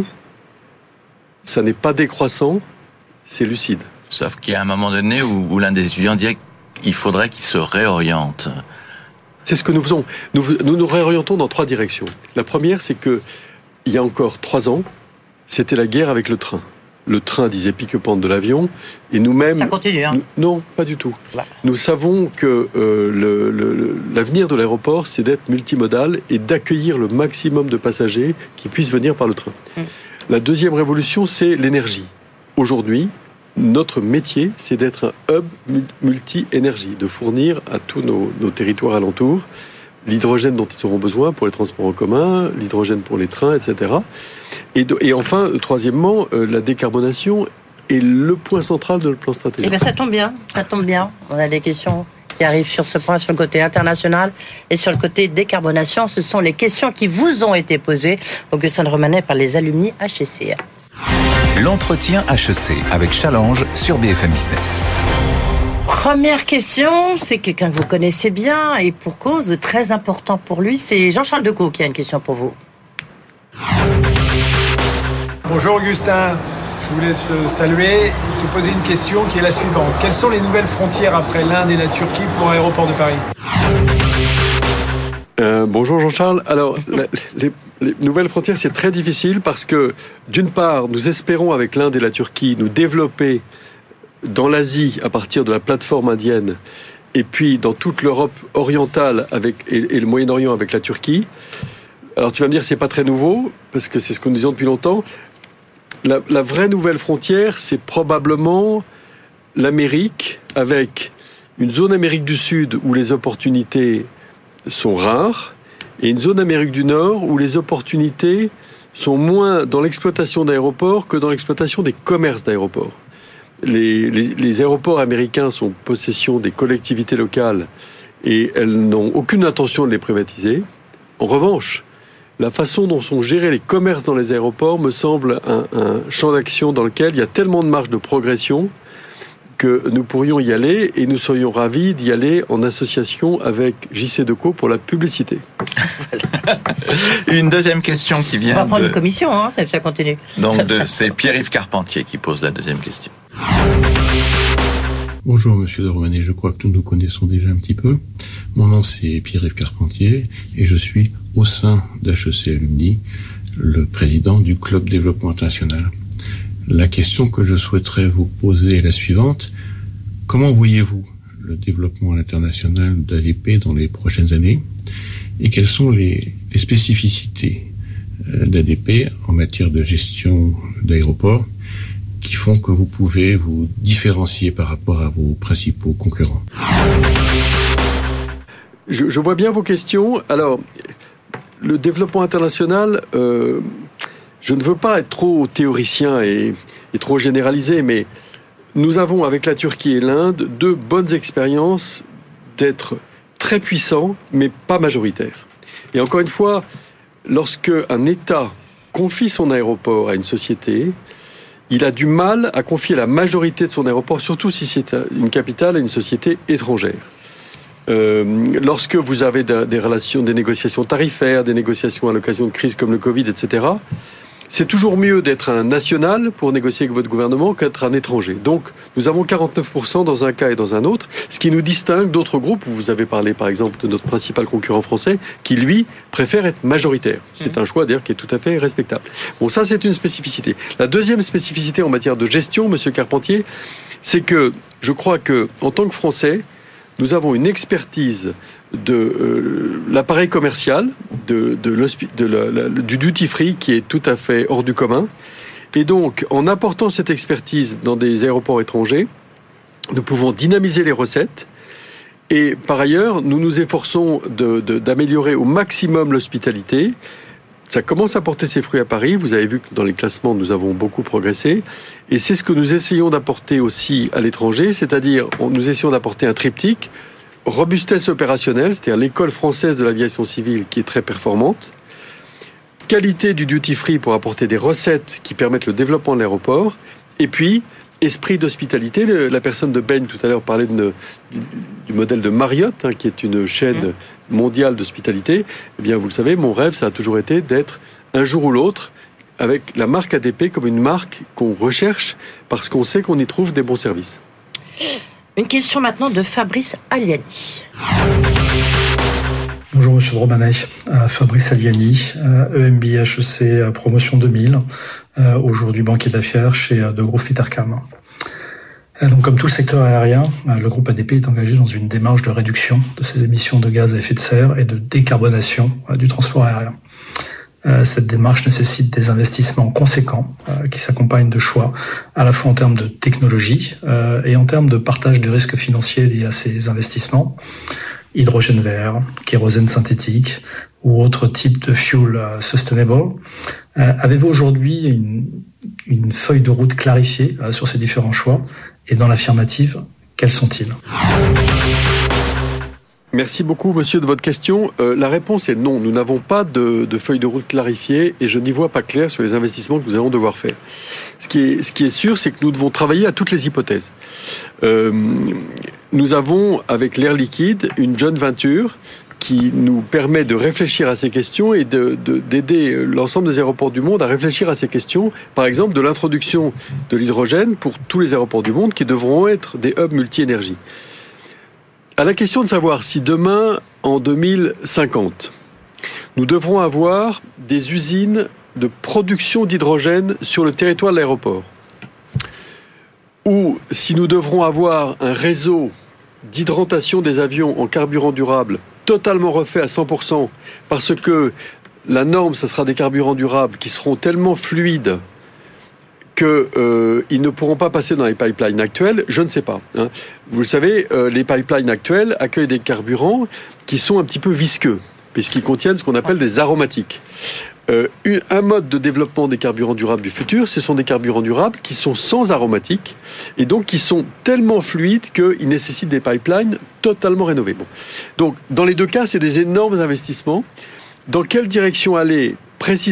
Ça n'est pas décroissant, c'est lucide. Sauf qu'il y a un moment donné où, où l'un des étudiants disait qu'il faudrait qu'il se réoriente. C'est ce que nous faisons. Nous nous, nous réorientons dans trois directions. La première, c'est que il y a encore trois ans, c'était la guerre avec le train. Le train disait pique-pente de l'avion, et nous-mêmes... Ça continue, hein ? nous, Non, pas du tout. Là. Nous savons que euh, le, le, l'avenir de l'aéroport, c'est d'être multimodal et d'accueillir le maximum de passagers qui puissent venir par le train. Hum. La deuxième révolution, c'est l'énergie. Aujourd'hui, notre métier, c'est d'être un hub multi-énergie, de fournir à tous nos, nos territoires alentours l'hydrogène dont ils auront besoin pour les transports en commun, l'hydrogène pour les trains, et cetera. Et, de, et enfin, troisièmement, euh, la décarbonation est le point central de notre plan stratégique. Eh bien, ça tombe bien, ça tombe bien. On a des questions y arrive sur ce point, sur le côté international et sur le côté décarbonation. Ce sont les questions qui vous ont été posées, Augustin de Romanet, par les alumni H E C. L'entretien H E C avec Challenge sur B F M Business. Première question, c'est quelqu'un que vous connaissez bien et pour cause, très important pour lui, c'est Jean-Charles Decaux qui a une question pour vous. Bonjour Augustin, je voulais te saluer et te poser une question qui est la suivante. Quelles sont les nouvelles frontières après l'Inde et la Turquie pour l'aéroport de Paris ? euh, Bonjour Jean-Charles. Alors, la, les, les nouvelles frontières, c'est très difficile parce que, d'une part, nous espérons avec l'Inde et la Turquie nous développer dans l'Asie à partir de la plateforme indienne et puis dans toute l'Europe orientale avec, et, et le Moyen-Orient avec la Turquie. Alors tu vas me dire c'est pas très nouveau parce que c'est ce que nous disons depuis longtemps. La, la vraie nouvelle frontière, c'est probablement l'Amérique avec une zone Amérique du Sud où les opportunités sont rares et une zone Amérique du Nord où les opportunités sont moins dans l'exploitation d'aéroports que dans l'exploitation des commerces d'aéroports. Les, les, les aéroports américains sont possession des collectivités locales et elles n'ont aucune intention de les privatiser. En revanche, la façon dont sont gérés les commerces dans les aéroports me semble un, un champ d'action dans lequel il y a tellement de marge de progression que nous pourrions y aller et nous serions ravis d'y aller en association avec J C Decaux pour la publicité. Une deuxième question qui vient. On va prendre de... une commission, hein, ça, ça continue. Donc de... c'est Pierre-Yves Carpentier qui pose la deuxième question. Bonjour Monsieur de Romanet, je crois que nous nous connaissons déjà un petit peu. Mon nom c'est Pierre-Yves Carpentier et je suis au sein d'H E C Alumni, le président du Club Développement International. La question que je souhaiterais vous poser est la suivante. Comment voyez-vous le développement à l'international d'A D P dans les prochaines années et quelles sont les, les spécificités d'A D P en matière de gestion d'aéroports qui font que vous pouvez vous différencier par rapport à vos principaux concurrents? Je, je vois bien vos questions. Alors, le développement international, euh, je ne veux pas être trop théoricien et, et trop généralisé, mais nous avons avec la Turquie et l'Inde deux bonnes expériences d'être très puissants, mais pas majoritaires. Et encore une fois, lorsque un État confie son aéroport à une société, il a du mal à confier la majorité de son aéroport, surtout si c'est une capitale à une société étrangère. Euh, lorsque vous avez de, des relations, des négociations tarifaires, des négociations à l'occasion de crises comme le Covid, et cetera, c'est toujours mieux d'être un national pour négocier avec votre gouvernement qu'être un étranger. Donc, nous avons quarante-neuf pour cent dans un cas et dans un autre, ce qui nous distingue d'autres groupes. Vous avez parlé, par exemple, de notre principal concurrent français, qui, lui, préfère être majoritaire. C'est un choix, d'ailleurs, qui est tout à fait respectable. Bon, ça, c'est une spécificité. La deuxième spécificité en matière de gestion, Monsieur Carpentier, c'est que je crois que, en tant que Français, nous avons une expertise de euh, l'appareil commercial, de, de, de la, la, du duty-free qui est tout à fait hors du commun. Et donc, en apportant cette expertise dans des aéroports étrangers, nous pouvons dynamiser les recettes. Et par ailleurs, nous nous efforçons de, de, d'améliorer au maximum l'hospitalité. Ça commence à porter ses fruits à Paris. Vous avez vu que dans les classements, nous avons beaucoup progressé. Et c'est ce que nous essayons d'apporter aussi à l'étranger, c'est-à-dire nous essayons d'apporter un triptyque, robustesse opérationnelle, c'est-à-dire l'école française de l'aviation civile qui est très performante, qualité du duty-free pour apporter des recettes qui permettent le développement de l'aéroport, et puis esprit d'hospitalité. La personne de Beigne tout à l'heure parlait de, du modèle de Marriott, hein, qui est une chaîne mondiale d'hospitalité. Eh bien, vous le savez, mon rêve, ça a toujours été d'être un jour ou l'autre avec la marque A D P comme une marque qu'on recherche parce qu'on sait qu'on y trouve des bons services. Une question maintenant de Fabrice Aliani. Bonjour Monsieur de Romanet, euh, Fabrice Aliani, euh, E M B H E C euh, promotion deux mille, euh, aujourd'hui banquier d'affaires chez euh, Degroof Petercam. Euh, donc comme tout le secteur aérien, euh, le groupe A D P est engagé dans une démarche de réduction de ses émissions de gaz à effet de serre et de décarbonation euh, du transport aérien. Euh, cette démarche nécessite des investissements conséquents euh, qui s'accompagnent de choix à la fois en termes de technologie euh, et en termes de partage du risque financier lié à ces investissements. Hydrogène vert, kérosène synthétique ou autre type de fuel uh, sustainable. Euh, avez-vous aujourd'hui une, une feuille de route clarifiée uh, sur ces différents choix? Et dans l'affirmative, quels sont-ils? Merci beaucoup, monsieur, de votre question. Euh, la réponse est non. Nous n'avons pas de, de feuille de route clarifiée et je n'y vois pas clair sur les investissements que nous allons devoir faire. Ce qui est, ce qui est sûr, c'est que nous devons travailler à toutes les hypothèses. Euh, nous avons, avec l'air liquide, une joint venture qui nous permet de réfléchir à ces questions et de, de, d'aider l'ensemble des aéroports du monde à réfléchir à ces questions. Par exemple, de l'introduction de l'hydrogène pour tous les aéroports du monde qui devront être des hubs multi-énergie. À la question de savoir si demain, en deux mille cinquante, nous devrons avoir des usines de production d'hydrogène sur le territoire de l'aéroport, ou si nous devrons avoir un réseau d'hydratation des avions en carburant durable totalement refait à cent pour cent, parce que la norme, ce sera des carburants durables qui seront tellement fluides qu'ils euh, ne pourront pas passer dans les pipelines actuels, je ne sais pas. Hein. Vous le savez, euh, les pipelines actuels accueillent des carburants qui sont un petit peu visqueux, puisqu'ils contiennent ce qu'on appelle des aromatiques. Euh, un mode de développement des carburants durables du futur, ce sont des carburants durables qui sont sans aromatiques, et donc qui sont tellement fluides qu'ils nécessitent des pipelines totalement rénovés. Bon. Donc, dans les deux cas, c'est des énormes investissements. Dans quelle direction aller précisément ?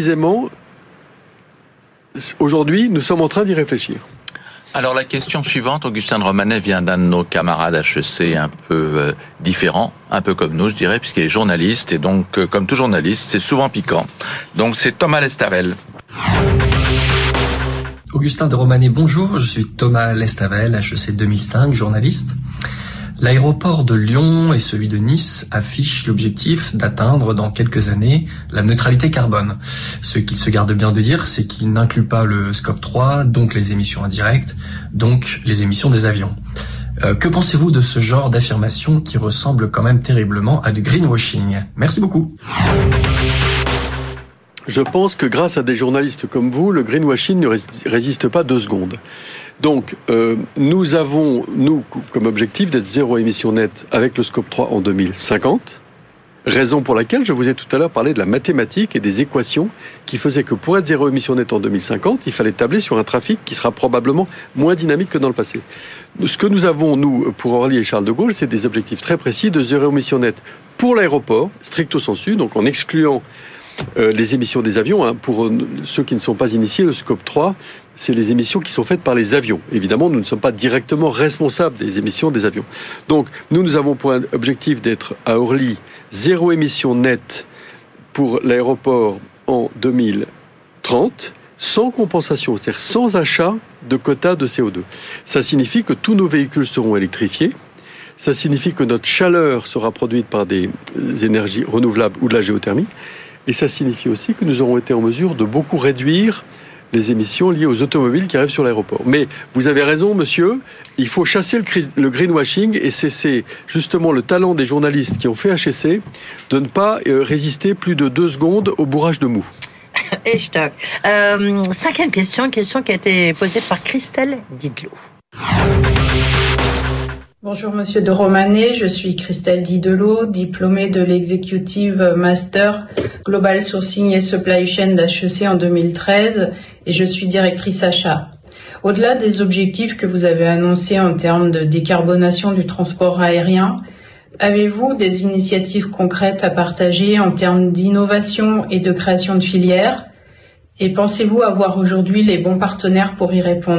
Aujourd'hui, nous sommes en train d'y réfléchir. Alors la question suivante, Augustin de Romanet vient d'un de nos camarades H E C un peu euh, différent, un peu comme nous je dirais, puisqu'il est journaliste, et donc euh, comme tout journaliste, c'est souvent piquant. Donc c'est Thomas Lestavel. Augustin de Romanet, bonjour, je suis Thomas Lestavel, H E C deux mille cinq, journaliste. L'aéroport de Lyon et celui de Nice affichent l'objectif d'atteindre dans quelques années la neutralité carbone. Ce qu'il se garde bien de dire, c'est qu'il n'inclut pas le scope trois, donc les émissions indirectes, donc les émissions des avions. Euh, que pensez-vous de ce genre d'affirmation qui ressemble quand même terriblement à du greenwashing ? Merci beaucoup. Je pense que grâce à des journalistes comme vous, le greenwashing ne résiste pas deux secondes. Donc, euh, nous avons, nous, comme objectif d'être zéro émission nette avec le scope trois en deux mille cinquante, raison pour laquelle je vous ai tout à l'heure parlé de la mathématique et des équations qui faisaient que pour être zéro émission nette en deux mille cinquante, il fallait tabler sur un trafic qui sera probablement moins dynamique que dans le passé. Ce que nous avons, nous, pour Orly et Charles de Gaulle, c'est des objectifs très précis de zéro émission nette pour l'aéroport, stricto sensu, donc en excluant Euh, les émissions des avions, hein. Pour euh, ceux qui ne sont pas initiés, le scope trois, c'est les émissions qui sont faites par les avions. Évidemment, nous ne sommes pas directement responsables des émissions des avions. Donc, nous, nous avons pour objectif d'être à Orly zéro émission nette pour l'aéroport en deux mille trente, sans compensation, c'est-à-dire sans achat de quotas de C O deux. Ça signifie que tous nos véhicules seront électrifiés. Ça signifie que notre chaleur sera produite par des énergies renouvelables ou de la géothermie. Et ça signifie aussi que nous aurons été en mesure de beaucoup réduire les émissions liées aux automobiles qui arrivent sur l'aéroport. Mais vous avez raison, monsieur, il faut chasser le greenwashing, et c'est, c'est justement le talent des journalistes qui ont fait H E C de ne pas résister plus de deux secondes au bourrage de mou. Et je toque. Euh, cinquième question, une question qui a été posée par Christelle Didlot. Bonjour Monsieur de Romanet, je suis Christelle Didlot, diplômée de l'Executive Master Global Sourcing et Supply Chain d'H E C en deux mille treize et je suis directrice achat. Au-delà des objectifs que vous avez annoncés en termes de décarbonation du transport aérien, avez-vous des initiatives concrètes à partager en termes d'innovation et de création de filières ? Et pensez-vous avoir aujourd'hui les bons partenaires pour y répondre ?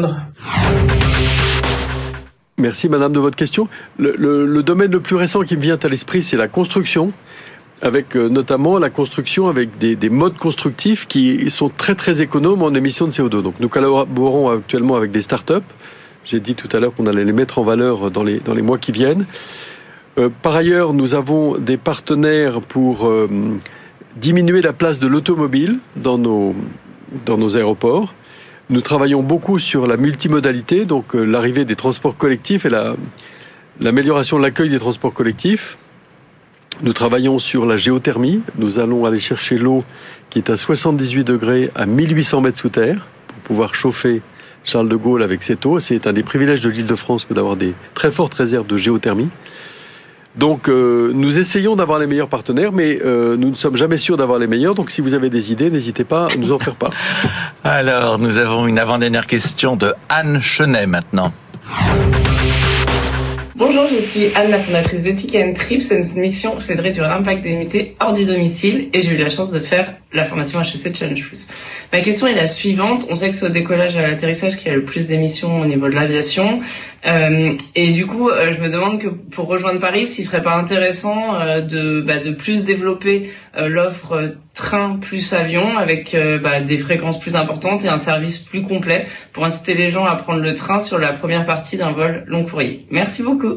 Merci madame de votre question. Le, le, le domaine le plus récent qui me vient à l'esprit, c'est la construction, avec euh, notamment la construction avec des, des modes constructifs qui sont très très économes en émissions de C O deux. Donc nous collaborons actuellement avec des startups. J'ai dit tout à l'heure qu'on allait les mettre en valeur dans les, dans les mois qui viennent. Euh, par ailleurs, nous avons des partenaires pour euh, diminuer la place de l'automobile dans nos, dans nos aéroports. Nous travaillons beaucoup sur la multimodalité, donc euh, l'arrivée des transports collectifs et la, l'amélioration de l'accueil des transports collectifs. Nous travaillons sur la géothermie. Nous allons aller chercher l'eau qui est à soixante-dix-huit degrés à mille huit cents mètres sous terre pour pouvoir chauffer Charles de Gaulle avec cette eau. C'est un des privilèges de l'Île-de-France que d'avoir des très fortes réserves de géothermie. Donc euh, nous essayons d'avoir les meilleurs partenaires, mais euh, nous ne sommes jamais sûrs d'avoir les meilleurs. Donc si vous avez des idées, n'hésitez pas à nous en faire part. Alors, nous avons une avant-dernière question de Anne Chenet maintenant. Bonjour, je suis Anne, la fondatrice d'Ethic and Trips. Notre mission, c'est de réduire l'impact des mutés hors du domicile et j'ai eu la chance de faire la formation H E C Challenge Plus. Ma question est la suivante. On sait que c'est au décollage et à l'atterrissage qu'il y a le plus d'émissions au niveau de l'aviation. Euh, et du coup, euh, je me demande que pour rejoindre Paris, s'il serait pas intéressant euh, de, bah, de plus développer euh, l'offre euh, train plus avion avec euh, bah, des fréquences plus importantes et un service plus complet pour inciter les gens à prendre le train sur la première partie d'un vol long courrier. Merci beaucoup.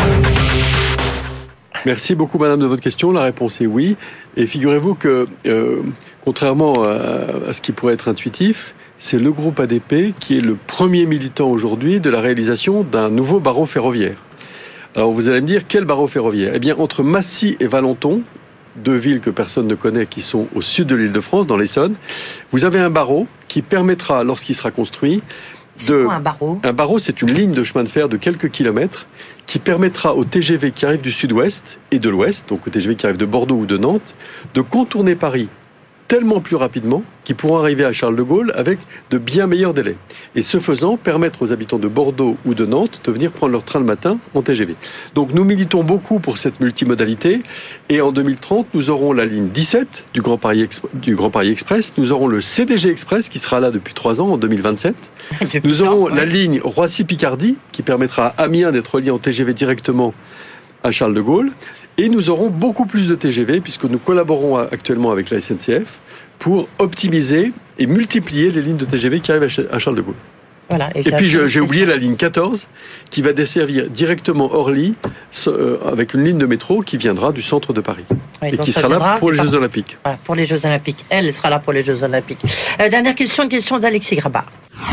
Merci beaucoup, madame, de votre question. La réponse est oui. Et figurez-vous que, euh, contrairement à, à ce qui pourrait être intuitif, c'est le groupe A D P qui est le premier militant aujourd'hui de la réalisation d'un nouveau barreau ferroviaire. Alors vous allez me dire, quel barreau ferroviaire ? Eh bien, entre Massy et Valenton, deux villes que personne ne connaît, qui sont au sud de l'Île-de-France, dans l'Essonne, vous avez un barreau qui permettra, lorsqu'il sera construit, C'est de... quoi un barreau ? Un barreau, c'est une ligne de chemin de fer de quelques kilomètres qui permettra aux T G V qui arrivent du sud-ouest et de l'ouest, donc aux T G V qui arrivent de Bordeaux ou de Nantes, de contourner Paris tellement plus rapidement qu'ils pourront arriver à Charles de Gaulle avec de bien meilleurs délais. Et ce faisant, permettre aux habitants de Bordeaux ou de Nantes de venir prendre leur train le matin en T G V. Donc nous militons beaucoup pour cette multimodalité et en deux mille trente, nous aurons la ligne dix-sept du Grand Paris, Exp- du Grand Paris Express, nous aurons le C D G Express qui sera là depuis trois ans en deux mille vingt-sept. Nous aurons la ligne Roissy-Picardie qui permettra à Amiens d'être relié en T G V directement à Charles de Gaulle. Et nous aurons beaucoup plus de T G V puisque nous collaborons actuellement avec la S N C F pour optimiser et multiplier les lignes de T G V qui arrivent à Charles de Gaulle. Voilà, et, et puis je, j'ai oublié la ligne quatorze qui va desservir directement Orly euh, avec une ligne de métro qui viendra du centre de Paris oui, et qui sera viendra, là pour les pas... Jeux Olympiques. Voilà, pour les Jeux Olympiques. Elle sera là pour les Jeux Olympiques. Euh, dernière question, une question d'Alexis Grabart.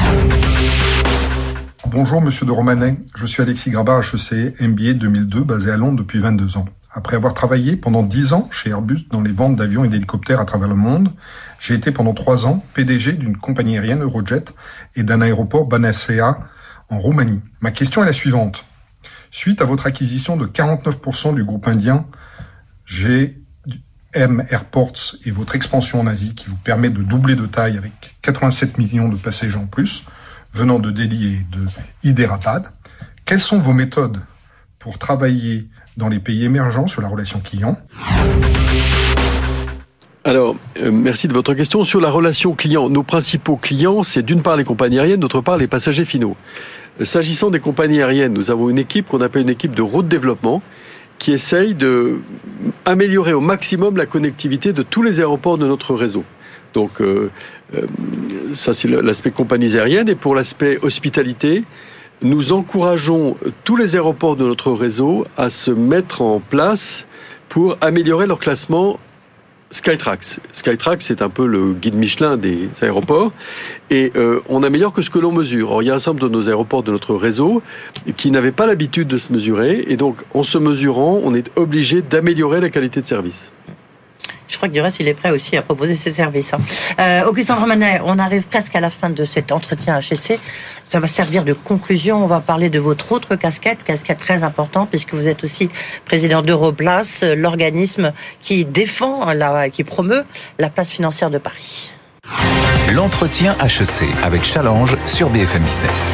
Bonjour Monsieur de Romanet, je suis Alexis Grabart, H E C, M B A deux mille deux, basé à Londres depuis vingt-deux ans. Après avoir travaillé pendant dix ans chez Airbus dans les ventes d'avions et d'hélicoptères à travers le monde, j'ai été pendant trois ans P D G d'une compagnie aérienne Eurojet et d'un aéroport Banasea en Roumanie. Ma question est la suivante. Suite à votre acquisition de quarante-neuf pour cent du groupe indien G M Airports et votre expansion en Asie qui vous permet de doubler de taille avec quatre-vingt-sept millions de passagers en plus, venant de Delhi et de Hyderabad, quelles sont vos méthodes pour travailler dans les pays émergents sur la relation client ? Alors, euh, merci de votre question. Sur la relation client, nos principaux clients, c'est d'une part les compagnies aériennes, d'autre part les passagers finaux. S'agissant des compagnies aériennes, nous avons une équipe qu'on appelle une équipe de route développement qui essaye de améliorer au maximum la connectivité de tous les aéroports de notre réseau. Donc, euh, euh, ça c'est l'aspect compagnies aériennes. Et pour l'aspect hospitalité, nous encourageons tous les aéroports de notre réseau à se mettre en place pour améliorer leur classement Skytrax. Skytrax, c'est un peu le guide Michelin des aéroports. Et euh, on améliore que ce que l'on mesure. Or, il y a un certain nombre de nos aéroports de notre réseau qui n'avaient pas l'habitude de se mesurer. Et donc, en se mesurant, on est obligé d'améliorer la qualité de service. Je crois que du reste, il est prêt aussi à proposer ses services. Hein. Euh, Augustin de Romanet, on arrive presque à la fin de cet entretien H E C. Ça va servir de conclusion. On va parler de votre autre casquette, casquette très importante, puisque vous êtes aussi président d'Europlace, l'organisme qui défend, la, qui promeut la place financière de Paris. L'entretien H E C avec Challenge sur B F M Business.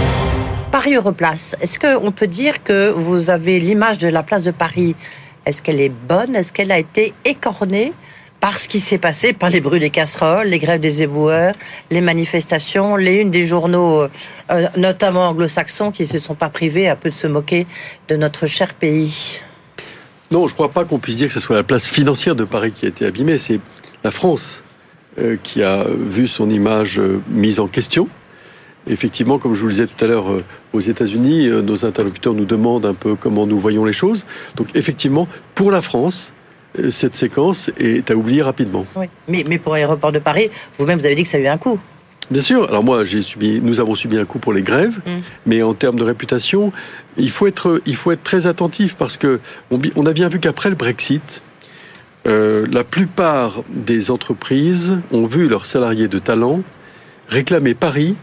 Paris Europlace, est-ce qu'on peut dire que vous avez l'image de la place de Paris ? Est-ce qu'elle est bonne ? Est-ce qu'elle a été écornée par ce qui s'est passé, par les bruits des casseroles, les grèves des éboueurs, les manifestations, les unes des journaux, euh, notamment anglo-saxons, qui ne se sont pas privés un peu de se moquer de notre cher pays ? Non, je ne crois pas qu'on puisse dire que ce soit la place financière de Paris qui a été abîmée. C'est la France euh, qui a vu son image euh, mise en question. Effectivement, comme je vous le disais tout à l'heure, euh, aux États-Unis, euh, nos interlocuteurs nous demandent un peu comment nous voyons les choses. Donc, effectivement, pour la France, euh, cette séquence est à oublier rapidement. Oui, mais, mais pour l'aéroport de Paris, vous-même, vous avez dit que ça a eu un coup. Bien sûr. Alors moi, j'ai subi, nous avons subi un coup pour les grèves, mmh. mais en termes de réputation, il faut être, il faut être très attentif parce que on, on a bien vu qu'après le Brexit, euh, la plupart des entreprises ont vu leurs salariés de talent réclamer Paris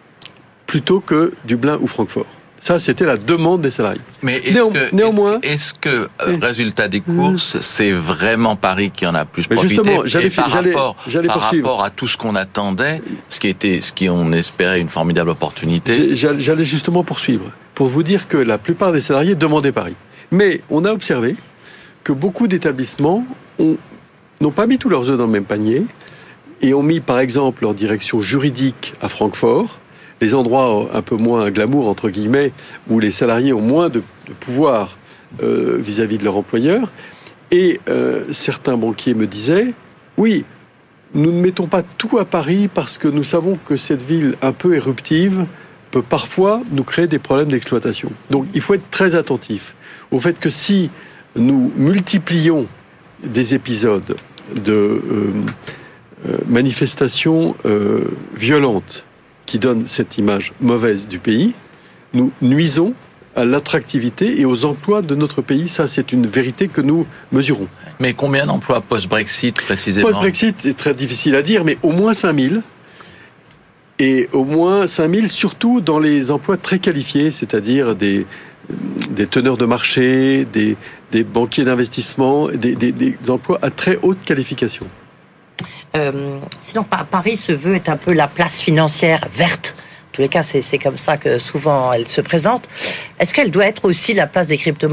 plutôt que Dublin ou Francfort. Ça, c'était la demande des salariés. Mais est-ce Néan- que, néanmoins, est-ce que, est-ce que euh, résultat des courses, c'est vraiment Paris qui en a plus mais profité justement, j'allais, et par j'allais, rapport, j'allais par poursuivre. rapport à tout ce qu'on attendait, ce qui était, ce qui on espérait une formidable opportunité. J'allais justement poursuivre. pour vous dire que la plupart des salariés demandaient Paris. Mais on a observé que beaucoup d'établissements ont, n'ont pas mis tous leurs œufs dans le même panier et ont mis par exemple leur direction juridique à Francfort, les endroits un peu moins glamour entre guillemets, où les salariés ont moins de, de pouvoir euh, vis-à-vis de leur employeur. Et euh, certains banquiers me disaient, oui, nous ne mettons pas tout à Paris parce que nous savons que cette ville un peu éruptive peut parfois nous créer des problèmes d'exploitation. Donc il faut être très attentif au fait que si nous multiplions des épisodes de euh, euh, manifestations euh, violentes qui donnent cette image mauvaise du pays, nous nuisons à l'attractivité et aux emplois de notre pays. Ça, c'est une vérité que nous mesurons. Mais combien d'emplois post-Brexit, précisément ? Post-Brexit, c'est très difficile à dire, mais au moins cinq mille. Et au moins cinq mille, surtout dans les emplois très qualifiés, c'est-à-dire des, des teneurs de marché, des, des banquiers d'investissement, des, des, des emplois à très haute qualification. Euh, sinon, Paris se veut être un peu la place financière verte. En tous les cas, c'est, c'est comme ça que souvent elle se présente. Est-ce qu'elle doit être aussi la place des crypto-monnaies ?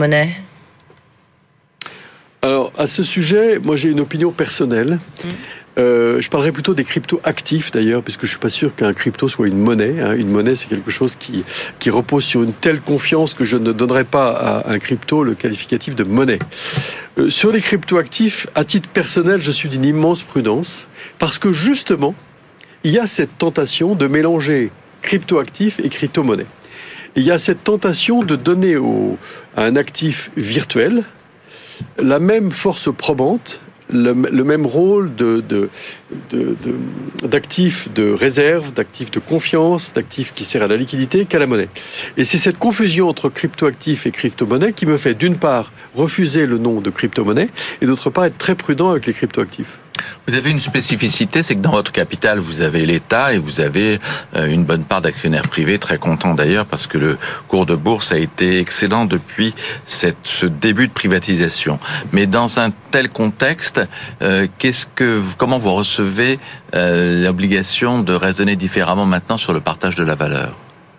Alors, à ce sujet, moi j'ai une opinion personnelle. Mmh. Euh, je parlerai plutôt des crypto-actifs d'ailleurs, puisque je ne suis pas sûr qu'un crypto soit une monnaie. Hein. Une monnaie, c'est quelque chose qui, qui repose sur une telle confiance que je ne donnerai pas à un crypto le qualificatif de monnaie. Euh, sur les crypto-actifs, à titre personnel, je suis d'une immense prudence, parce que justement, il y a cette tentation de mélanger crypto-actifs et crypto-monnaie. Il y a cette tentation de donner au, à un actif virtuel la même force probante, le, le même rôle de, de, de, de, d'actifs de réserve, d'actifs de confiance, d'actifs qui sert à la liquidité qu'à la monnaie. Et c'est cette confusion entre crypto-actifs et crypto-monnaie qui me fait d'une part refuser le nom de crypto-monnaie et d'autre part être très prudent avec les crypto-actifs. Vous avez une spécificité, c'est que dans votre capital, vous avez l'État et vous avez une bonne part d'actionnaires privés, très contents d'ailleurs, parce que le cours de bourse a été excellent depuis cette, ce début de privatisation. Mais dans un tel contexte, euh, qu'est-ce que, comment vous recevez euh, l'obligation de raisonner différemment maintenant sur le partage de la valeur ?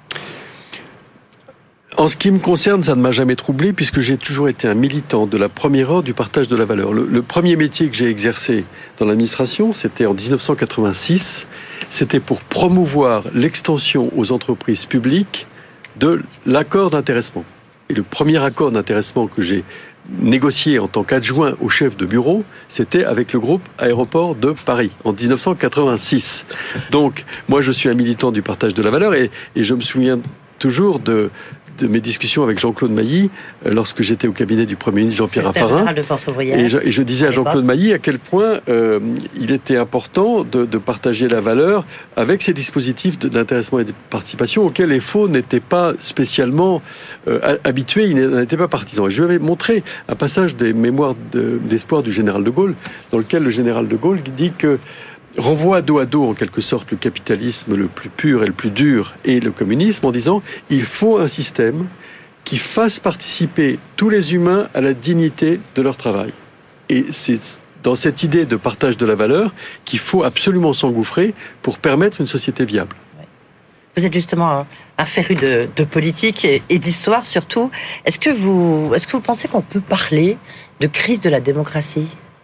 En ce qui me concerne, ça ne m'a jamais troublé puisque j'ai toujours été un militant de la première heure du partage de la valeur. Le, le premier métier que j'ai exercé dans l'administration, c'était en dix-neuf cent quatre-vingt-six. C'était pour promouvoir l'extension aux entreprises publiques de l'accord d'intéressement. Et le premier accord d'intéressement que j'ai négocié en tant qu'adjoint au chef de bureau, c'était avec le groupe Aéroports de Paris, en dix-neuf cent quatre-vingt-six. Donc, moi, je suis un militant du partage de la valeur et, et je me souviens toujours de... de mes discussions avec Jean-Claude Mailly euh, lorsque j'étais au cabinet du Premier ministre Jean-Pierre Raffarin. De Force ouvrière, et, je, et je disais à Jean-Claude Mailly à quel point euh, il était important de, de partager la valeur avec ces dispositifs de, d'intéressement et de participation auxquels les faux n'étaient pas spécialement euh, habitués, ils n'étaient pas partisans. Et je lui avais montré un passage des mémoires de, d'espoir du général de Gaulle, dans lequel le général de Gaulle dit que renvoie dos à dos en quelque sorte le capitalisme le plus pur et le plus dur et le communisme en disant il faut un système qui fasse participer tous les humains à la dignité de leur travail. Et c'est dans cette idée de partage de la valeur qu'il faut absolument s'engouffrer pour permettre une société viable. Vous êtes justement un féru de, de politique et, et d'histoire surtout. Est-ce que vous, est-ce que vous pensez qu'on peut parler de crise de la démocratie ?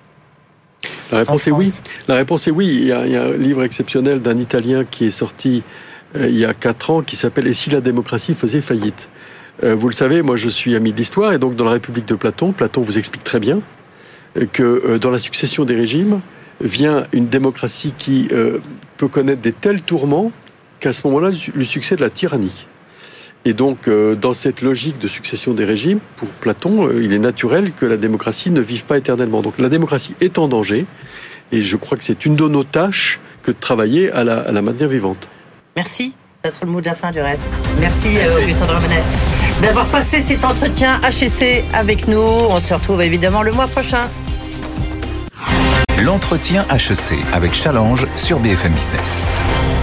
La réponse est oui. La réponse est oui. Il y a, il y a un livre exceptionnel d'un Italien qui est sorti euh, il y a quatre ans qui s'appelle « Et si la démocratie faisait faillite ?» euh, Vous le savez, moi je suis ami de l'histoire et donc dans la République de Platon, Platon vous explique très bien que euh, dans la succession des régimes vient une démocratie qui euh, peut connaître des tels tourments qu'à ce moment-là lui succède la tyrannie. Et donc, euh, dans cette logique de succession des régimes, pour Platon, euh, il est naturel que la démocratie ne vive pas éternellement. Donc la démocratie est en danger, et je crois que c'est une de nos tâches que de travailler à la, à la maintenir vivante. Merci, ça sera le mot de la fin du reste. Merci, euh, Augustin de Romanet, d'avoir passé cet entretien H E C avec nous. On se retrouve évidemment le mois prochain. L'entretien H E C avec Challenge sur B F M Business.